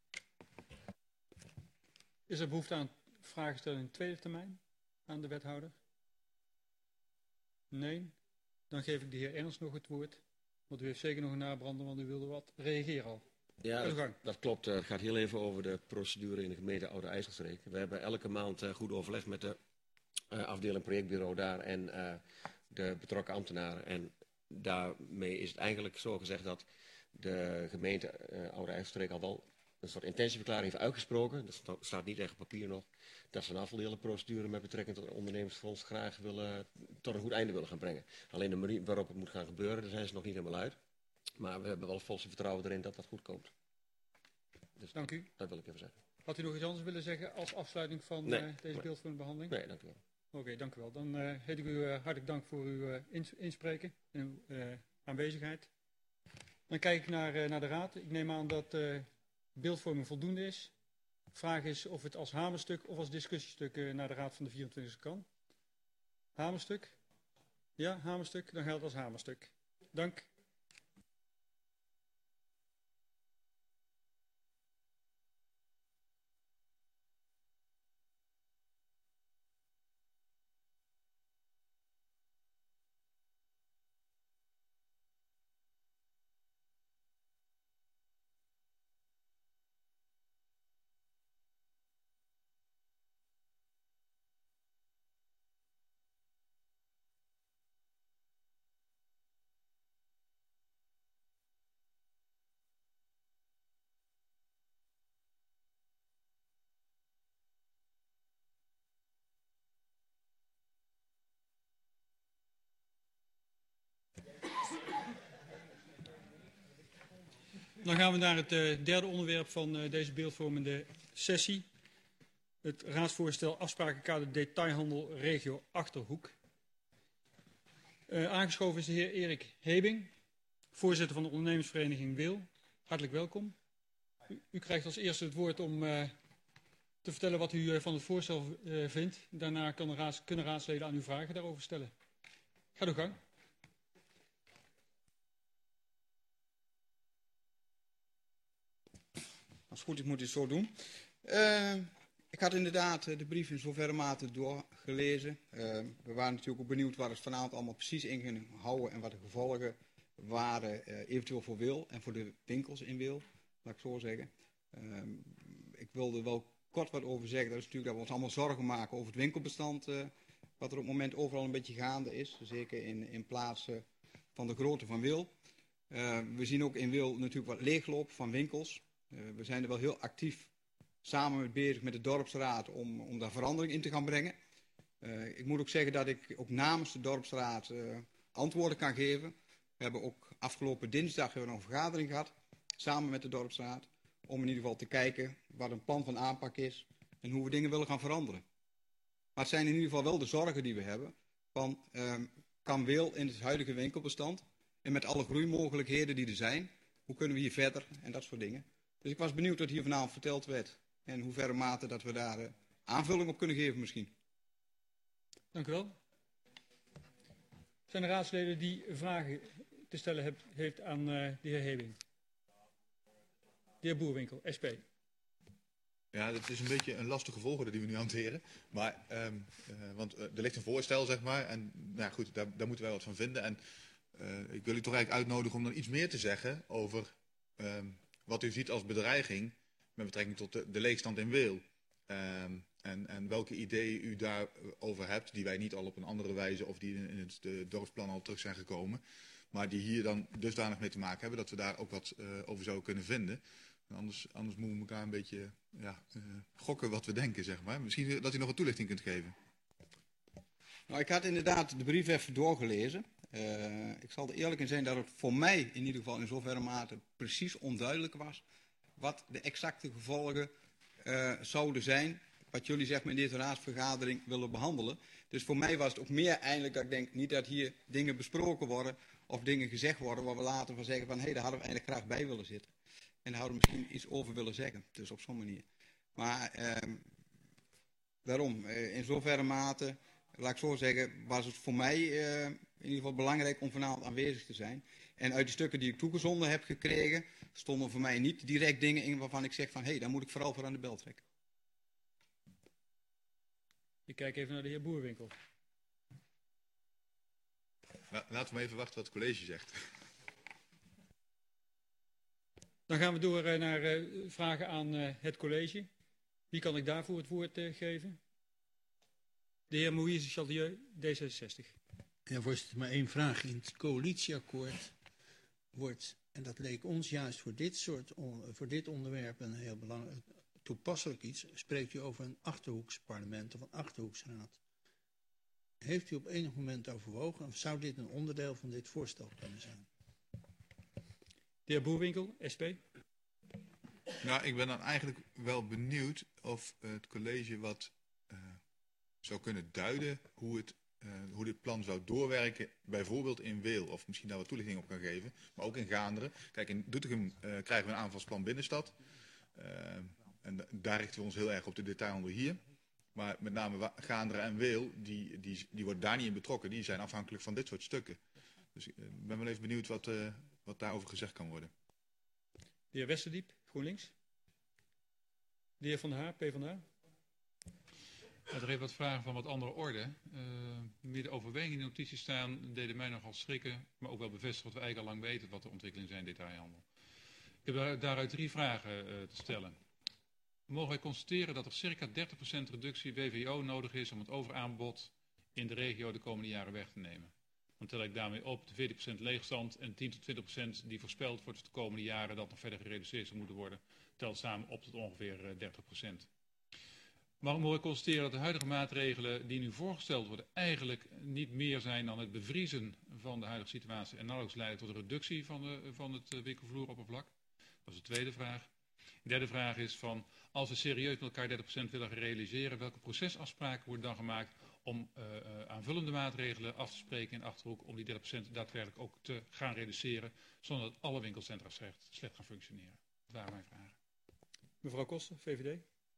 Is er behoefte aan vragen stellen in tweede termijn aan de wethouder? Nee? Dan geef ik de heer Ernst nog het woord. Want u heeft zeker nog een nabrander, want u wilde wat reageren al. Ja, dat, dat klopt. Het gaat heel even over de procedure in de gemeente Oude IJsselstreek. We hebben elke maand uh, goed overleg met de uh, afdeling projectbureau daar en uh, de betrokken ambtenaren. En daarmee is het eigenlijk zo gezegd dat de gemeente uh, Oude IJsselstreek al wel een soort intentieverklaring heeft uitgesproken. Dat staat niet echt op papier nog. Dat ze een afgedeelde procedure met betrekking tot het ondernemingsfonds graag willen, tot een goed einde willen gaan brengen. Alleen de manier waarop het moet gaan gebeuren, daar zijn ze nog niet helemaal uit. Maar we hebben wel volste vertrouwen erin dat dat goed komt. Dus dank u. Dat wil ik even zeggen. Had u nog iets anders willen zeggen als afsluiting van nee, uh, deze nee. beeldvormbehandeling? Nee, dank u wel. Oké, okay, dank u wel. Dan uh, heet ik u uh, hartelijk dank voor uw uh, ins inspreken en uw uh, aanwezigheid. Dan kijk ik naar, uh, naar de raad. Ik neem aan dat uh, beeldvorming voldoende is. De vraag is of het als hamerstuk of als discussiestuk uh, naar de raad van de vierentwintigste kan. Hamerstuk? Ja, hamerstuk. Dan geldt het als hamerstuk. Dank. Dan gaan we naar het uh, derde onderwerp van uh, deze beeldvormende sessie. Het raadsvoorstel afsprakenkader detailhandel regio Achterhoek. Uh, aangeschoven is de heer Erik Hebing, voorzitter van de ondernemersvereniging Wil. Hartelijk welkom. U, u krijgt als eerste het woord om uh, te vertellen wat u uh, van het voorstel uh, vindt. Daarna kan de raads, kunnen raadsleden aan u vragen daarover stellen. Ga uw gang. Als het goed is moet ik het zo doen. Uh, ik had inderdaad de brief in zoverre mate doorgelezen. Uh, we waren natuurlijk ook benieuwd waar het vanavond allemaal precies in ging houden en wat de gevolgen waren uh, eventueel voor Wil en voor de winkels in Wil, laat ik zo zeggen. Uh, ik wilde wel kort wat over zeggen. Dat is natuurlijk dat we ons allemaal zorgen maken over het winkelbestand uh, wat er op het moment overal een beetje gaande is. Zeker in, in plaatsen van de grootte van Wil. Uh, we zien ook in Wil natuurlijk wat leegloop van winkels. Uh, we zijn er wel heel actief samen mee bezig met de dorpsraad om, om daar verandering in te gaan brengen. Uh, ik moet ook zeggen dat ik ook namens de dorpsraad uh, antwoorden kan geven. We hebben ook afgelopen dinsdag hebben we een vergadering gehad, samen met de dorpsraad, om in ieder geval te kijken wat een plan van aanpak is en hoe we dingen willen gaan veranderen. Maar het zijn in ieder geval wel de zorgen die we hebben, van uh, kan Wil in het huidige winkelbestand en met alle groeimogelijkheden die er zijn, hoe kunnen we hier verder en dat soort dingen. Dus ik was benieuwd wat hier vanavond verteld werd en hoe verre mate dat we daar uh, aanvulling op kunnen geven misschien. Dank u wel. Zijn er raadsleden die vragen te stellen heb, heeft aan uh, de heer Hebing? De heer Boerwinkel, S P. Ja, dat is een beetje een lastige volgorde die we nu hanteren. Maar, um, uh, want uh, er ligt een voorstel, zeg maar. En nou goed, daar, daar moeten wij wat van vinden. En uh, ik wil u toch eigenlijk uitnodigen om dan iets meer te zeggen over um, wat u ziet als bedreiging met betrekking tot de, de leegstand in Weel. Um, en, en welke ideeën u daarover hebt, die wij niet al op een andere wijze of die in, in het de dorpsplan al terug zijn gekomen. Maar die hier dan dusdanig mee te maken hebben dat we daar ook wat uh, over zouden kunnen vinden. En anders, anders moeten we elkaar een beetje ja, uh, gokken wat we denken, zeg maar. Misschien dat u nog een toelichting kunt geven. Nou, ik had inderdaad de brief even doorgelezen. Uh, ik zal er eerlijk in zijn dat het voor mij in ieder geval in zoverre mate precies onduidelijk was wat de exacte gevolgen uh, zouden zijn, wat jullie zeg maar in deze raadsvergadering willen behandelen. Dus voor mij was het ook meer eindelijk dat ik denk niet dat hier dingen besproken worden of dingen gezegd worden waar we later van zeggen van hé, hey, daar hadden we eigenlijk graag bij willen zitten. En daar hadden we misschien iets over willen zeggen, dus op zo'n manier. Maar uh, daarom, uh, in zoverre mate, laat ik zo zeggen, was het voor mij uh, in ieder geval belangrijk om vanavond aanwezig te zijn. En uit de stukken die ik toegezonden heb gekregen, stonden voor mij niet direct dingen in waarvan ik zeg van hé, hey, daar moet ik vooral voor aan de bel trekken. Ik kijk even naar de heer Boerwinkel. Nou, laten we maar even wachten wat het college zegt. Dan gaan we door uh, naar uh, vragen aan uh, het college. Wie kan ik daarvoor het woord uh, geven? De heer Moïse Chaldieu, D zesenzestig. Ja, voorzitter, maar één vraag. In het coalitieakkoord wordt, en dat leek ons juist voor dit, soort on, voor dit onderwerp een heel belangrijk, toepasselijk iets, spreekt u over een Achterhoeksparlement of een Achterhoeksraad. Heeft u op enig moment overwogen, of zou dit een onderdeel van dit voorstel kunnen zijn? De heer Boerwinkel, S P. Nou, ik ben dan eigenlijk wel benieuwd of uh, het college wat uh, zou kunnen duiden hoe, het, uh, hoe dit plan zou doorwerken, bijvoorbeeld in Weel, of misschien daar wat toelichting op kan geven, maar ook in Gaanderen. Kijk, in Doetinchem uh, krijgen we een aanvalsplan binnenstad. Uh, en daar richten we ons heel erg op de detailhandel hier. Maar met name Gaanderen en Weel, die, die, die worden daar niet in betrokken. Die zijn afhankelijk van dit soort stukken. Dus ik uh, ben wel even benieuwd wat, uh, wat daarover gezegd kan worden. De heer Westerdiep, GroenLinks. De heer Van der Haar, PvdA. Ja, er even wat vragen van wat andere orde. Uh, meer de overwegingen die notities staan deden mij nogal schrikken, maar ook wel bevestigen wat we eigenlijk al lang weten, wat de ontwikkelingen zijn in detailhandel. Ik heb daaruit drie vragen uh, te stellen. Mogen wij constateren dat er circa dertig procent reductie W V O nodig is om het overaanbod in de regio de komende jaren weg te nemen? Dan tel ik daarmee op de veertien procent leegstand en tien tot twintig procent die voorspeld wordt voor de komende jaren dat nog verder gereduceerd zou moeten worden, telt samen op tot ongeveer dertig procent. Maar mogen we constateren dat de huidige maatregelen die nu voorgesteld worden eigenlijk niet meer zijn dan het bevriezen van de huidige situatie en nauwelijks leiden tot een reductie van, de, van het winkelvloeroppervlak? Dat is de tweede vraag. De derde vraag is van, als we serieus met elkaar dertig procent willen gaan realiseren, welke procesafspraken worden dan gemaakt om uh, uh, aanvullende maatregelen af te spreken in de Achterhoek om die dertig procent daadwerkelijk ook te gaan reduceren, zonder dat alle winkelcentra slecht, slecht gaan functioneren? Dat waren mijn vragen. Mevrouw Koster, V V D.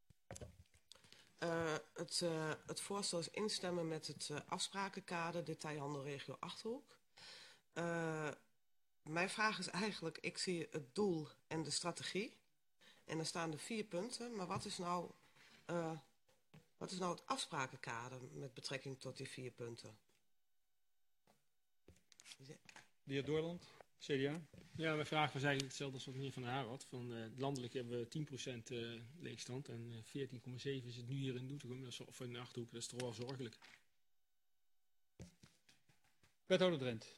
Uh, het, uh, het voorstel is instemmen met het uh, afsprakenkader detailhandelregio Achterhoek. Uh, mijn vraag is eigenlijk, ik zie het doel en de strategie. En er staan er vier punten, maar wat is nou, uh, wat is nou het afsprakenkader met betrekking tot die vier punten? De heer Doorland, C D A. Ja, mijn vraag was eigenlijk hetzelfde als wat meneer Van der Haar had. Van, uh, landelijk hebben we tien procent uh, leegstand en uh, veertien komma zeven is het nu hier in Doetinchem, dat is, of in de Achterhoek, dat is toch wel zorgelijk. Wethouder Drent.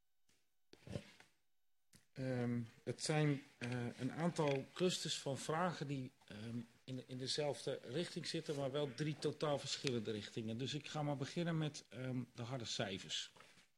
Um, het zijn uh, een aantal clusters van vragen die um, in, in dezelfde richting zitten, maar wel drie totaal verschillende richtingen. Dus ik ga maar beginnen met um, de harde cijfers.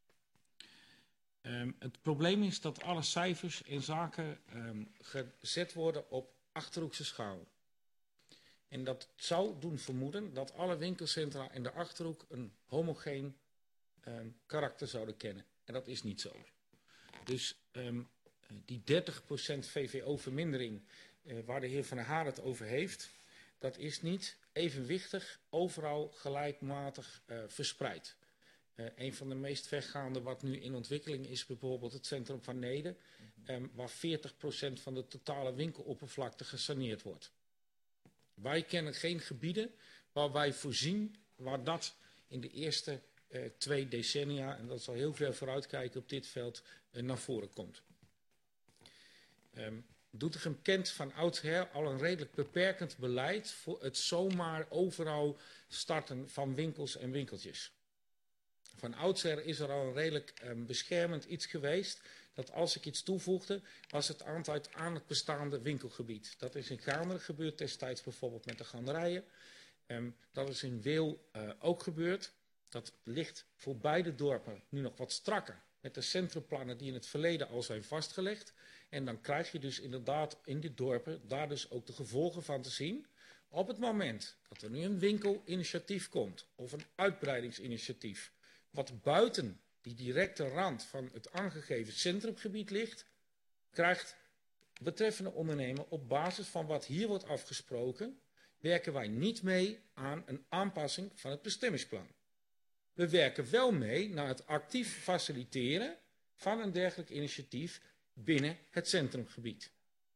Um, het probleem is dat alle cijfers in zaken um, gezet worden op Achterhoekse schaal. En dat zou doen vermoeden dat alle winkelcentra in de Achterhoek een homogeen um, karakter zouden kennen. En dat is niet zo. Dus um, die dertig procent V V O-vermindering uh, waar de heer Van der Haar het over heeft, dat is niet evenwichtig overal gelijkmatig uh, verspreid. Uh, een van de meest vergaande wat nu in ontwikkeling is bijvoorbeeld het centrum van Neede, um, waar veertig procent van de totale winkeloppervlakte gesaneerd wordt. Wij kennen geen gebieden waar wij voorzien waar dat in de eerste uh, twee decennia, en dat zal heel ver vooruitkijken op dit veld, uh, naar voren komt. Um, Doetinchem kent van oudsher al een redelijk beperkend beleid voor het zomaar overal starten van winkels en winkeltjes. Van oudsher is er al een redelijk eh, beschermend iets geweest, dat als ik iets toevoegde, was het altijd aan het bestaande winkelgebied. Dat is in Gaanderen gebeurd destijds bijvoorbeeld met de Gaanderijen. Um, dat is in Weel uh, ook gebeurd. Dat ligt voor beide dorpen nu nog wat strakker met de centrumplannen die in het verleden al zijn vastgelegd. En dan krijg je dus inderdaad in die dorpen daar dus ook de gevolgen van te zien. Op het moment dat er nu een winkelinitiatief komt of een uitbreidingsinitiatief wat buiten die directe rand van het aangegeven centrumgebied ligt, krijgt betreffende ondernemer op basis van wat hier wordt afgesproken, werken wij niet mee aan een aanpassing van het bestemmingsplan. We werken wel mee naar het actief faciliteren van een dergelijk initiatief binnen het centrumgebied.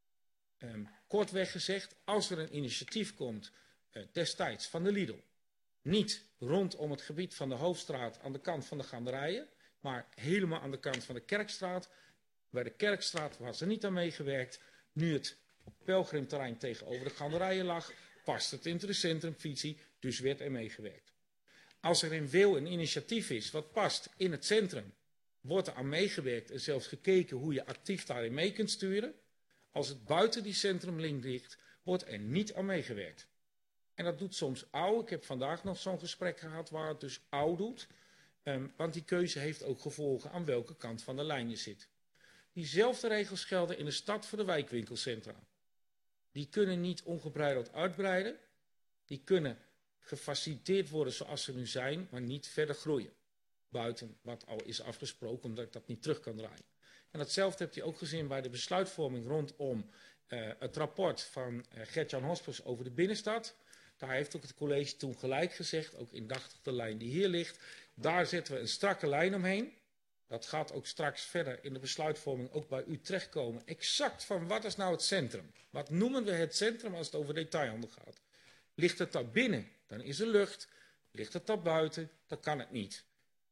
Um, kortweg gezegd, als er een initiatief komt uh, destijds van de Lidl, niet rondom het gebied van de Hoofdstraat aan de kant van de Gaanderijen, maar helemaal aan de kant van de Kerkstraat. Bij de Kerkstraat was er niet aan meegewerkt. Nu het op pelgrimterrein tegenover de Gaanderijen lag, past het in de centrumvisie, dus werd er meegewerkt. Als er in Weel een initiatief is wat past in het centrum, wordt er aan meegewerkt en zelfs gekeken hoe je actief daarin mee kunt sturen. Als het buiten die centrumlink ligt, wordt er niet aan meegewerkt. En dat doet soms ouw. Ik heb vandaag nog zo'n gesprek gehad waar het dus ouw doet. Um, want die keuze heeft ook gevolgen aan welke kant van de lijn je zit. Diezelfde regels gelden in de stad voor de wijkwinkelcentra. Die kunnen niet ongebreideld uitbreiden. Die kunnen gefaciliteerd worden zoals ze nu zijn, maar niet verder groeien. Buiten wat al is afgesproken, omdat ik dat niet terug kan draaien. En datzelfde hebt u ook gezien bij de besluitvorming rondom uh, het rapport van uh, Gert-Jan Hospers over de binnenstad. Daar heeft ook het college toen gelijk gezegd, ook indachtig de lijn die hier ligt. Daar zetten we een strakke lijn omheen. Dat gaat ook straks verder in de besluitvorming ook bij u terechtkomen. Exact van wat is nou het centrum? Wat noemen we het centrum als het over detailhandel gaat? Ligt het daar binnen, dan is er lucht. Ligt het daar buiten, dan kan het niet.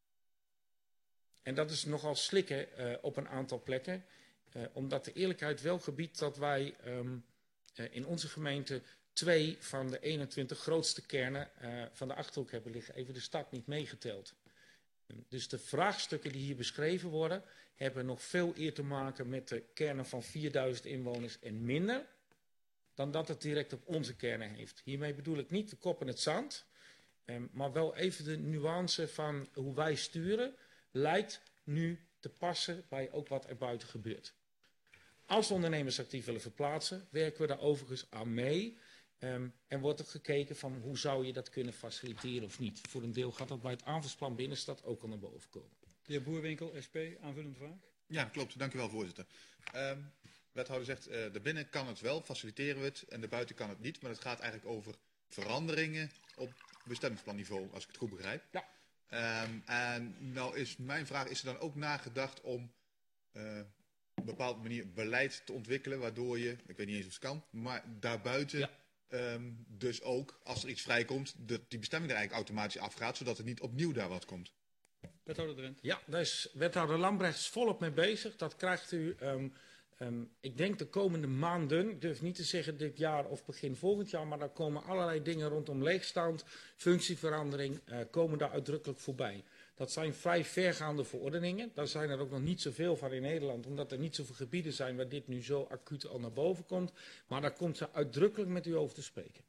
En dat is nogal slikken uh, op een aantal plekken. Uh, omdat de eerlijkheid wel gebiedt dat wij um, uh, in onze gemeente twee van de eenentwintig grootste kernen uh, van de Achterhoek hebben liggen. Even de stad niet meegeteld. Dus de vraagstukken die hier beschreven worden, hebben nog veel eer te maken met de kernen van vierduizend inwoners en minder, dan dat het direct op onze kernen heeft. Hiermee bedoel ik niet de kop in het zand, um, maar wel even de nuance van hoe wij sturen, lijkt nu te passen bij ook wat er buiten gebeurt. Als ondernemers actief willen verplaatsen, werken we daar overigens aan mee. Um, en wordt er gekeken van hoe zou je dat kunnen faciliteren of niet. Voor een deel gaat dat bij het aanvalsplan binnenstad ook al naar boven komen. De heer Boerwinkel, S P, aanvullende vraag? Ja, klopt. Dank u wel, voorzitter. Um, wethouder zegt, uh, de binnen kan het wel, faciliteren we het, en de buiten kan het niet. Maar het gaat eigenlijk over veranderingen op bestemmingsplanniveau, als ik het goed begrijp. Ja. Um, en nou is mijn vraag, is er dan ook nagedacht om uh, op een bepaalde manier beleid te ontwikkelen, waardoor je, ik weet niet eens of het kan, maar daarbuiten... Ja. Um, dus ook, als er iets vrijkomt, dat die bestemming er eigenlijk automatisch afgaat, zodat er niet opnieuw daar wat komt. Wethouder Drent. Ja, daar is wethouder Lambrechts volop mee bezig. Dat krijgt u, um, um, ik denk de komende maanden, ik durf niet te zeggen dit jaar of begin volgend jaar, maar daar komen allerlei dingen rondom leegstand, functieverandering, uh, komen daar uitdrukkelijk voorbij. Dat zijn vrij vergaande verordeningen. Daar zijn er ook nog niet zoveel van in Nederland, omdat er niet zoveel gebieden zijn waar dit nu zo acuut al naar boven komt. Maar daar komt ze uitdrukkelijk met u over te spreken.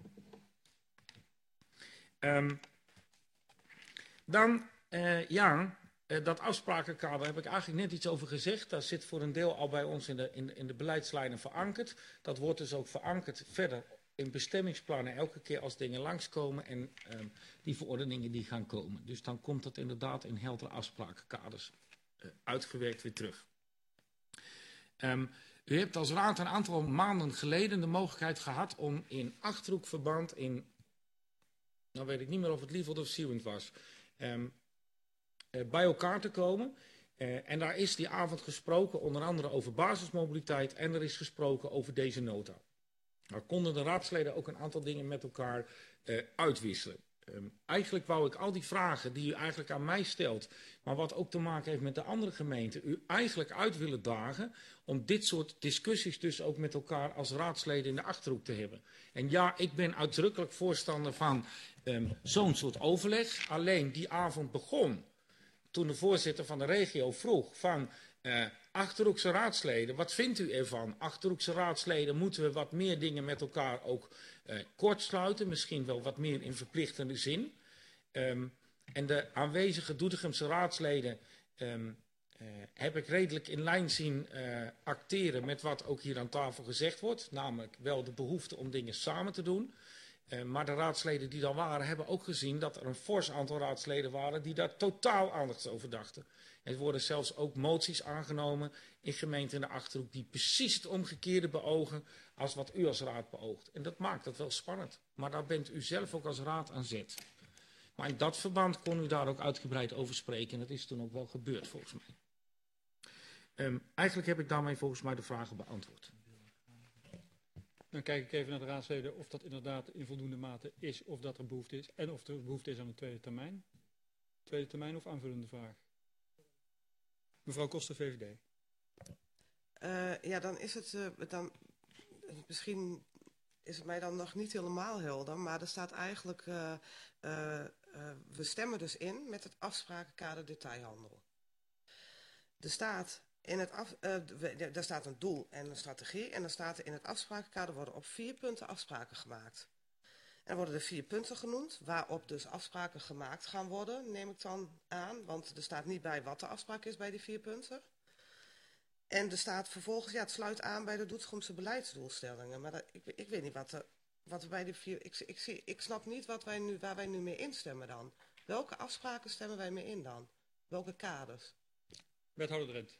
Um, dan, uh, ja, uh, dat afsprakenkader heb ik eigenlijk net iets over gezegd. Dat zit voor een deel al bij ons in de, in de, in de beleidslijnen verankerd. Dat wordt dus ook verankerd verder in bestemmingsplannen elke keer als dingen langskomen en um, die verordeningen die gaan komen. Dus dan komt dat inderdaad in heldere afsprakenkaders uh, uitgewerkt weer terug. Um, u hebt als raad een aantal maanden geleden de mogelijkheid gehad om in Achterhoekverband in, nou weet ik niet meer of het Lieveld of Zieuwent was, um, uh, bij elkaar te komen. Uh, en daar is die avond gesproken onder andere over basismobiliteit en er is gesproken over deze nota. Maar konden de raadsleden ook een aantal dingen met elkaar uh, uitwisselen. Um, eigenlijk wou ik al die vragen die u eigenlijk aan mij stelt, maar wat ook te maken heeft met de andere gemeenten, u eigenlijk uit willen dagen om dit soort discussies dus ook met elkaar als raadsleden in de Achterhoek te hebben. En ja, ik ben uitdrukkelijk voorstander van um, zo'n soort overleg. Alleen die avond begon toen de voorzitter van de regio vroeg van uh, Achterhoekse raadsleden, wat vindt u ervan? Achterhoekse raadsleden, moeten we wat meer dingen met elkaar ook uh, kortsluiten, misschien wel wat meer in verplichtende zin. Um, en de aanwezige Doetinchemse raadsleden um, uh, heb ik redelijk in lijn zien uh, acteren met wat ook hier aan tafel gezegd wordt, namelijk wel de behoefte om dingen samen te doen. Uh, maar de raadsleden die dan waren, hebben ook gezien dat er een fors aantal raadsleden waren die daar totaal anders over dachten. Er worden zelfs ook moties aangenomen in gemeenten in de Achterhoek die precies het omgekeerde beogen als wat u als raad beoogt. En dat maakt het wel spannend. Maar daar bent u zelf ook als raad aan zet. Maar in dat verband kon u daar ook uitgebreid over spreken en dat is toen ook wel gebeurd volgens mij. Um, eigenlijk heb ik daarmee volgens mij de vragen beantwoord. Dan kijk ik even naar de raadsleden of dat inderdaad in voldoende mate is of dat er behoefte is. En of er behoefte is aan een tweede termijn. Tweede termijn of aanvullende vraag. Mevrouw Koster, V V D. Uh, ja, dan is het, uh, dan, misschien is het mij dan nog niet helemaal helder, maar er staat eigenlijk, uh, uh, uh, we stemmen dus in met het afsprakenkader detailhandel. Er staat, in het af, uh, daar staat een doel en een strategie en er staat in het afsprakenkader worden op vier punten afspraken gemaakt. En er worden er vier punten genoemd, waarop dus afspraken gemaakt gaan worden, neem ik dan aan. Want er staat niet bij wat de afspraak is bij die vier punten. En er staat vervolgens, ja, het sluit aan bij de Doetinchemse beleidsdoelstellingen. Maar dat, ik, ik weet niet wat er, wat er bij die vier... Ik, ik, zie, ik snap niet wat wij nu, waar wij nu mee instemmen dan. Welke afspraken stemmen wij mee in dan? Welke kaders? Wethouder Drent.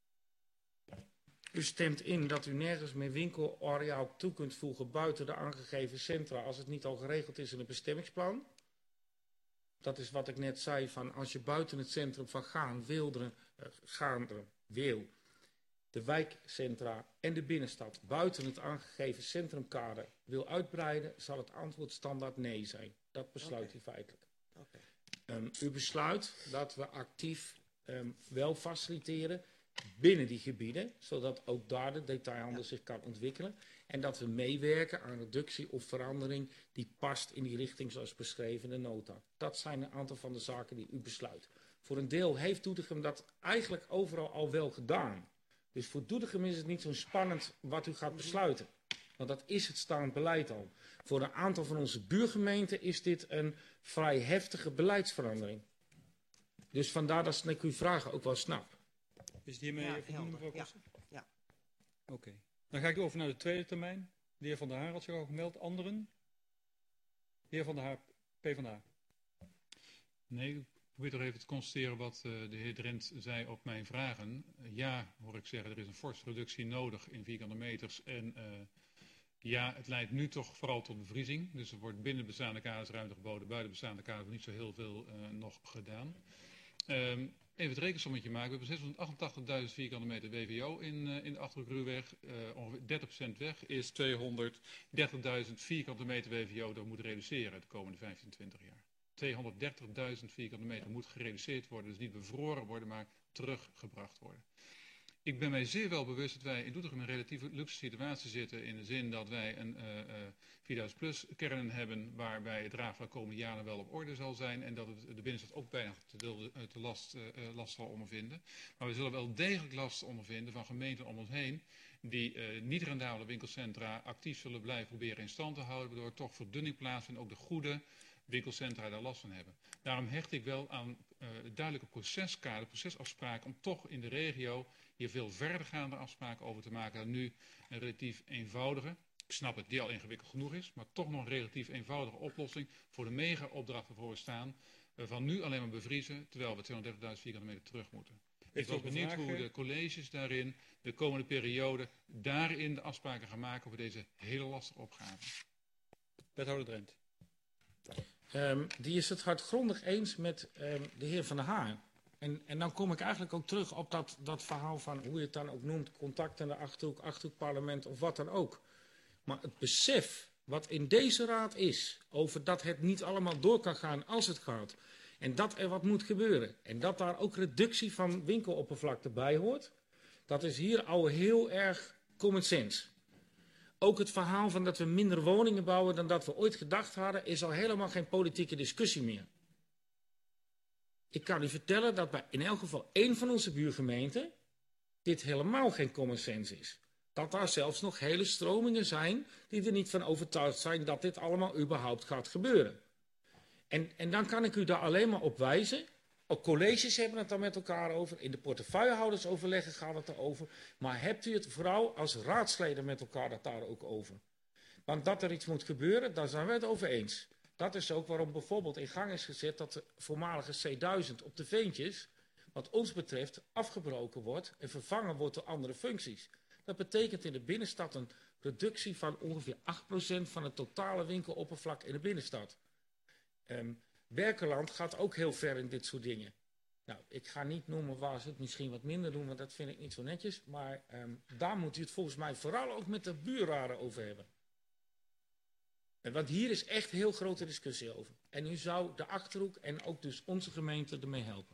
U stemt in dat u nergens meer winkelareaal toe kunt voegen buiten de aangegeven centra als het niet al geregeld is in het bestemmingsplan. Dat is wat ik net zei, van als je buiten het centrum van Gaan, Wilderen, uh, Gaanderen, Weel, de wijkcentra en de binnenstad buiten het aangegeven centrumkader wil uitbreiden, zal het antwoord standaard nee zijn. Dat besluit okay. u feitelijk. Okay. Um, u besluit dat we actief um, wel faciliteren binnen die gebieden, zodat ook daar de detailhandel ja. zich kan ontwikkelen. En dat we meewerken aan reductie of verandering die past in die richting zoals beschreven in de nota. Dat zijn een aantal van de zaken die u besluit. Voor een deel heeft Doetinchem dat eigenlijk overal al wel gedaan. Dus voor Doetinchem is het niet zo spannend wat u gaat besluiten. Want dat is het staand beleid al. Voor een aantal van onze buurgemeenten is dit een vrij heftige beleidsverandering. Dus vandaar dat ik uw vragen ook wel snap. Is het hiermee ja, voldoende, mevrouw Koster? Ja. ja. Oké. Okay. Dan ga ik over naar de tweede termijn. De heer Van der Haar had zich al gemeld. Anderen? De heer Van der Haar, P van de A. Nee, ik probeer toch even te constateren wat uh, de heer Drent zei op mijn vragen. Uh, ja, hoor ik zeggen, er is een forse reductie nodig in vierkante meters. En uh, ja, het leidt nu toch vooral tot bevriezing. Dus er wordt binnen bestaande kaders ruimte geboden. Buiten bestaande kaders niet zo heel veel uh, nog gedaan. Um, Even het rekensommetje maken. We hebben zeshonderdachtentachtigduizend vierkante meter W V O in, uh, in de Achterhoekruweg. Uh, ongeveer dertig procent weg is tweehonderddertigduizend vierkante meter W V O dat moet reduceren de komende vijftien, twintig jaar. tweehonderddertigduizend vierkante meter moet gereduceerd worden. Dus niet bevroren worden, maar teruggebracht worden. Ik ben mij zeer wel bewust dat wij in Doetinchem een relatief luxe situatie zitten. In de zin dat wij een uh, uh, vierduizend plus kernen hebben waarbij het draagvlak komende jaren wel op orde zal zijn. En dat het de binnenstad ook bijna te, te last, uh, last zal ondervinden. Maar we zullen wel degelijk last ondervinden van gemeenten om ons heen. Die uh, niet rendabele winkelcentra actief zullen blijven proberen in stand te houden. Waardoor toch verdunning plaatsvindt en ook de goede winkelcentra daar last van hebben. Daarom hecht ik wel aan uh, duidelijke proceskader, procesafspraken om toch in de regio hier veel verdergaande afspraken over te maken dan nu een relatief eenvoudige, ik snap het, die al ingewikkeld genoeg is, maar toch nog een relatief eenvoudige oplossing voor de mega-opdrachten voor we staan, van nu alleen maar bevriezen, terwijl we tweehonderddertigduizend vierkante meter terug moeten. Ik ben benieuwd hoe de colleges daarin de komende periode daarin de afspraken gaan maken over deze hele lastige opgave. Wethouder Drent. Um, die is het hardgrondig eens met um, de heer Van der Haar. En, en dan kom ik eigenlijk ook terug op dat, dat verhaal van hoe je het dan ook noemt, contact in de Achterhoek, Achterhoekparlement of wat dan ook. Maar het besef wat in deze raad is, over dat het niet allemaal door kan gaan als het gaat, en dat er wat moet gebeuren, en dat daar ook reductie van winkeloppervlakte bij hoort, dat is hier al heel erg common sense. Ook het verhaal van dat we minder woningen bouwen dan dat we ooit gedacht hadden, is al helemaal geen politieke discussie meer. Ik kan u vertellen dat bij in elk geval één van onze buurgemeenten dit helemaal geen common sense is. Dat daar zelfs nog hele stromingen zijn die er niet van overtuigd zijn dat dit allemaal überhaupt gaat gebeuren. En, en dan kan ik u daar alleen maar op wijzen. Ook colleges hebben het daar met elkaar over. In de portefeuillehoudersoverleggen gaat het erover. Maar hebt u het vooral als raadsleden met elkaar dat daar ook over? Want dat er iets moet gebeuren, daar zijn we het over eens. Dat is ook waarom bijvoorbeeld in gang is gezet dat de voormalige C duizend op de Veentjes, wat ons betreft, afgebroken wordt en vervangen wordt door andere functies. Dat betekent in de binnenstad een reductie van ongeveer acht procent van het totale winkeloppervlak in de binnenstad. Um, Berkeland gaat ook heel ver in dit soort dingen. Nou, ik ga niet noemen waar ze het misschien wat minder doen, want dat vind ik niet zo netjes. Maar um, daar moet u het volgens mij vooral ook met de buurraden over hebben. En want hier is echt heel grote discussie over. En u zou de Achterhoek en ook dus onze gemeente ermee helpen.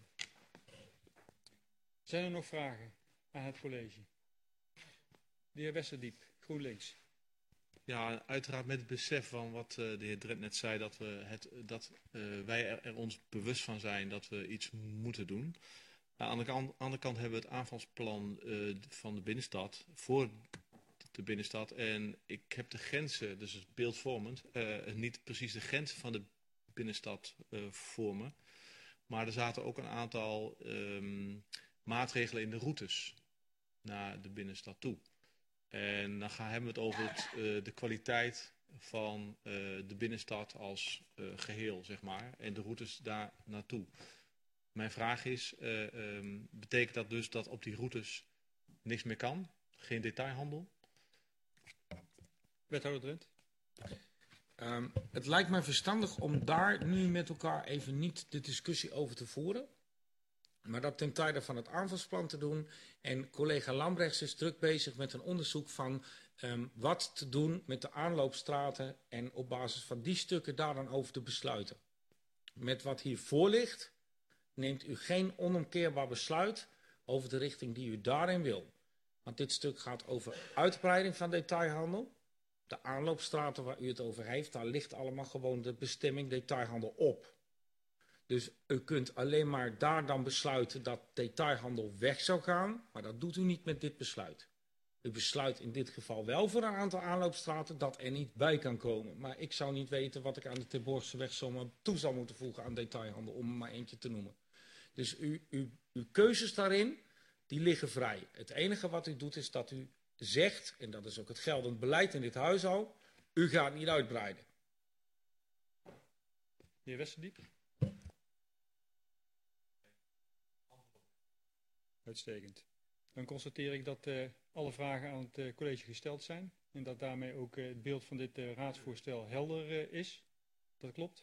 Zijn er nog vragen aan het college? De heer Westerdiep, GroenLinks. Ja, uiteraard met het besef van wat uh, de heer Drent net zei, dat, we het, dat uh, wij er, er ons bewust van zijn dat we iets moeten doen. Uh, aan de kant, andere kant hebben we het aanvalsplan uh, van de binnenstad, voor de binnenstad. En ik heb de grenzen, dus het beeldvormend, uh, niet precies de grenzen van de binnenstad uh, voor me. Maar er zaten ook een aantal um, maatregelen in de routes naar de binnenstad toe. En dan gaan, hebben we het over het, uh, de kwaliteit van uh, de binnenstad als uh, geheel, zeg maar. En de routes daar naartoe. Mijn vraag is, uh, um, betekent dat dus dat op die routes niks meer kan? Geen detailhandel? Wethouder Drent. Um, het lijkt mij verstandig om daar nu met elkaar even niet de discussie over te voeren. Maar dat ten tijde van het aanvalsplan te doen. En collega Lambrechts is druk bezig met een onderzoek van um, wat te doen met de aanloopstraten. En op basis van die stukken daar dan over te besluiten. Met wat hier voor ligt, neemt u geen onomkeerbaar besluit over de richting die u daarin wil. Want dit stuk gaat over uitbreiding van detailhandel. De aanloopstraten waar u het over heeft, daar ligt allemaal gewoon de bestemming detailhandel op. Dus u kunt alleen maar daar dan besluiten dat detailhandel weg zou gaan, maar dat doet u niet met dit besluit. U besluit in dit geval wel voor een aantal aanloopstraten dat er niet bij kan komen. Maar ik zou niet weten wat ik aan de Terborgseweg zomaar toe zou moeten voegen aan detailhandel, om er maar eentje te noemen. Dus u, u, uw keuzes daarin, die liggen vrij. Het enige wat u doet is dat u zegt, en dat is ook het geldend beleid in dit huis al, u gaat niet uitbreiden. De heer Westerdiep. Uitstekend. Dan constateer ik dat uh, alle vragen aan het uh, college gesteld zijn. En dat daarmee ook uh, het beeld van dit uh, raadsvoorstel helder uh, is. Dat klopt.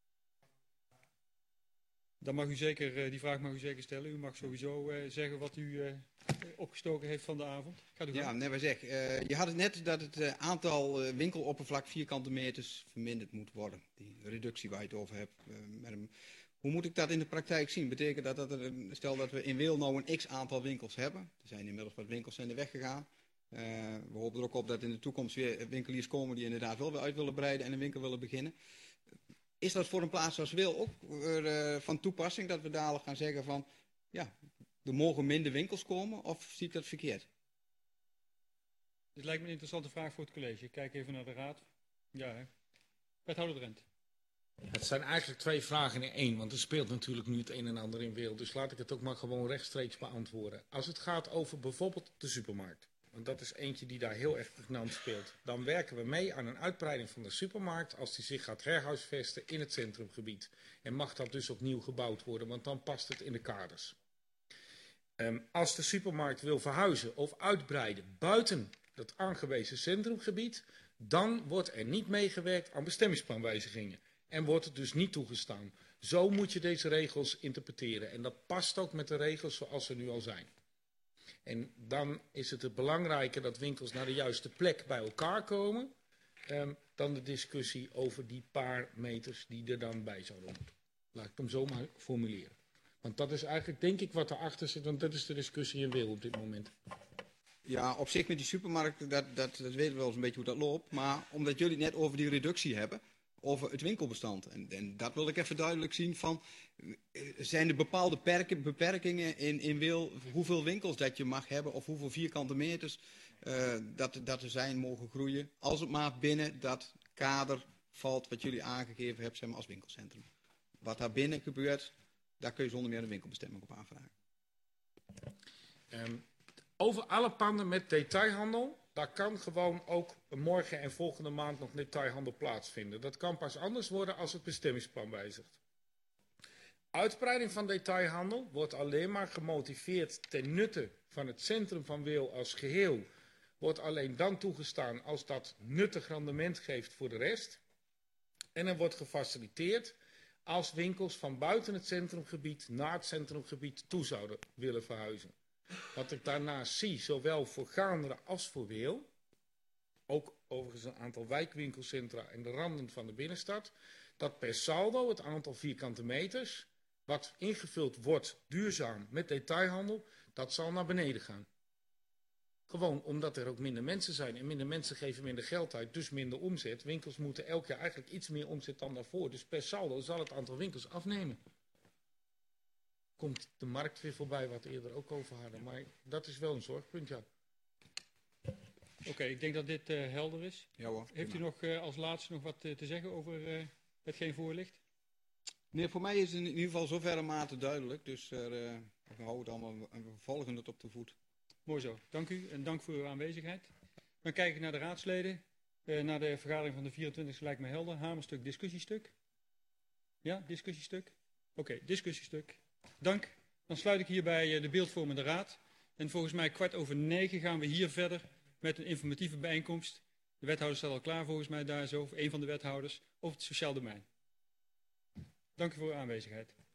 Dan mag u zeker, uh, die vraag mag u zeker stellen. U mag sowieso uh, zeggen wat u uh, opgestoken heeft van de avond. Gaat u ja, net wat zeg. Uh, je had het net dat het uh, aantal uh, winkeloppervlak vierkante meters verminderd moet worden. Die reductie waar je het over hebt. Uh, met een Hoe moet ik dat in de praktijk zien? Betekent dat dat er, een, stel dat we in Weel nou een x-aantal winkels hebben. Er zijn inmiddels wat winkels in de weg gegaan. Uh, we hopen er ook op dat in de toekomst weer winkeliers komen die inderdaad wel weer uit willen breiden en een winkel willen beginnen. Is dat voor een plaats als Weel ook uh, van toepassing dat we dadelijk gaan zeggen van, ja, er mogen minder winkels komen, of zie ik dat verkeerd? Dit lijkt me een interessante vraag voor het college. Ik kijk even naar de raad. Ja, hè. Wethouder Drent. Het zijn eigenlijk twee vragen in één, want er speelt natuurlijk nu het een en ander in Weel. Dus laat ik het ook maar gewoon rechtstreeks beantwoorden. Als het gaat over bijvoorbeeld de supermarkt, want dat is eentje die daar heel erg pregnant speelt. Dan werken we mee aan een uitbreiding van de supermarkt als die zich gaat herhuisvesten in het centrumgebied. En mag dat dus opnieuw gebouwd worden, want dan past het in de kaders. Um, als de supermarkt wil verhuizen of uitbreiden buiten het aangewezen centrumgebied, dan wordt er niet meegewerkt aan bestemmingsplanwijzigingen. En wordt het dus niet toegestaan. Zo moet je deze regels interpreteren. En dat past ook met de regels zoals ze nu al zijn. En dan is het het belangrijke dat winkels naar de juiste plek bij elkaar komen. um, dan de discussie over die paar meters die er dan bij zouden moeten. Laat ik hem zo maar formuleren. Want dat is eigenlijk, denk ik, wat erachter zit, want dat is de discussie in Wil op dit moment. Ja, op zich met die supermarkten, dat, dat, dat weten we wel eens een beetje hoe dat loopt. Maar omdat jullie het net over die reductie hebben, over het winkelbestand. En, en dat wil ik even duidelijk zien van, zijn er bepaalde perken, beperkingen in, in Wil, hoeveel winkels dat je mag hebben of hoeveel vierkante meters uh, dat, dat er zijn mogen groeien. Als het maar binnen dat kader valt wat jullie aangegeven hebben, zeg maar, als winkelcentrum. Wat daar binnen gebeurt, daar kun je zonder meer een winkelbestemming op aanvragen. Um, over alle panden met detailhandel, daar kan gewoon ook morgen en volgende maand nog detailhandel plaatsvinden. Dat kan pas anders worden als het bestemmingsplan wijzigt. Uitbreiding van detailhandel wordt alleen maar gemotiveerd ten nutte van het centrum van Wil als geheel. Wordt alleen dan toegestaan als dat nuttig rendement geeft voor de rest. En er wordt gefaciliteerd als winkels van buiten het centrumgebied naar het centrumgebied toe zouden willen verhuizen. Wat ik daarnaast zie, zowel voor Gaanderen als voor Wil, ook overigens een aantal wijkwinkelcentra en de randen van de binnenstad, dat per saldo het aantal vierkante meters, wat ingevuld wordt duurzaam met detailhandel, dat zal naar beneden gaan. Gewoon omdat er ook minder mensen zijn en minder mensen geven minder geld uit, dus minder omzet. Winkels moeten elk jaar eigenlijk iets meer omzet dan daarvoor, dus per saldo zal het aantal winkels afnemen. Komt de markt weer voorbij, wat we eerder ook over hadden. Maar dat is wel een zorgpunt, ja. Oké, okay, ik denk dat dit uh, helder is. Ja hoor. Heeft u nog uh, als laatste nog wat uh, te zeggen over uh, hetgeen voor ligt? Nee, voor mij is het in ieder geval zoverre mate duidelijk. Dus uh, we houden het allemaal en we volgen het op de voet. Mooi zo. Dank u en dank voor uw aanwezigheid. Dan kijk ik naar de raadsleden. Uh, naar de vergadering van de vierentwintigste lijkt me helder. Hamerstuk, discussiestuk. Ja, discussiestuk. Oké, okay, discussiestuk. Dank. Dan sluit ik hierbij de beeldvormende raad. En volgens mij kwart over negen gaan we hier verder met een informatieve bijeenkomst. De wethouder staat al klaar volgens mij daar zo, of een van de wethouders, over het sociaal domein. Dank u voor uw aanwezigheid.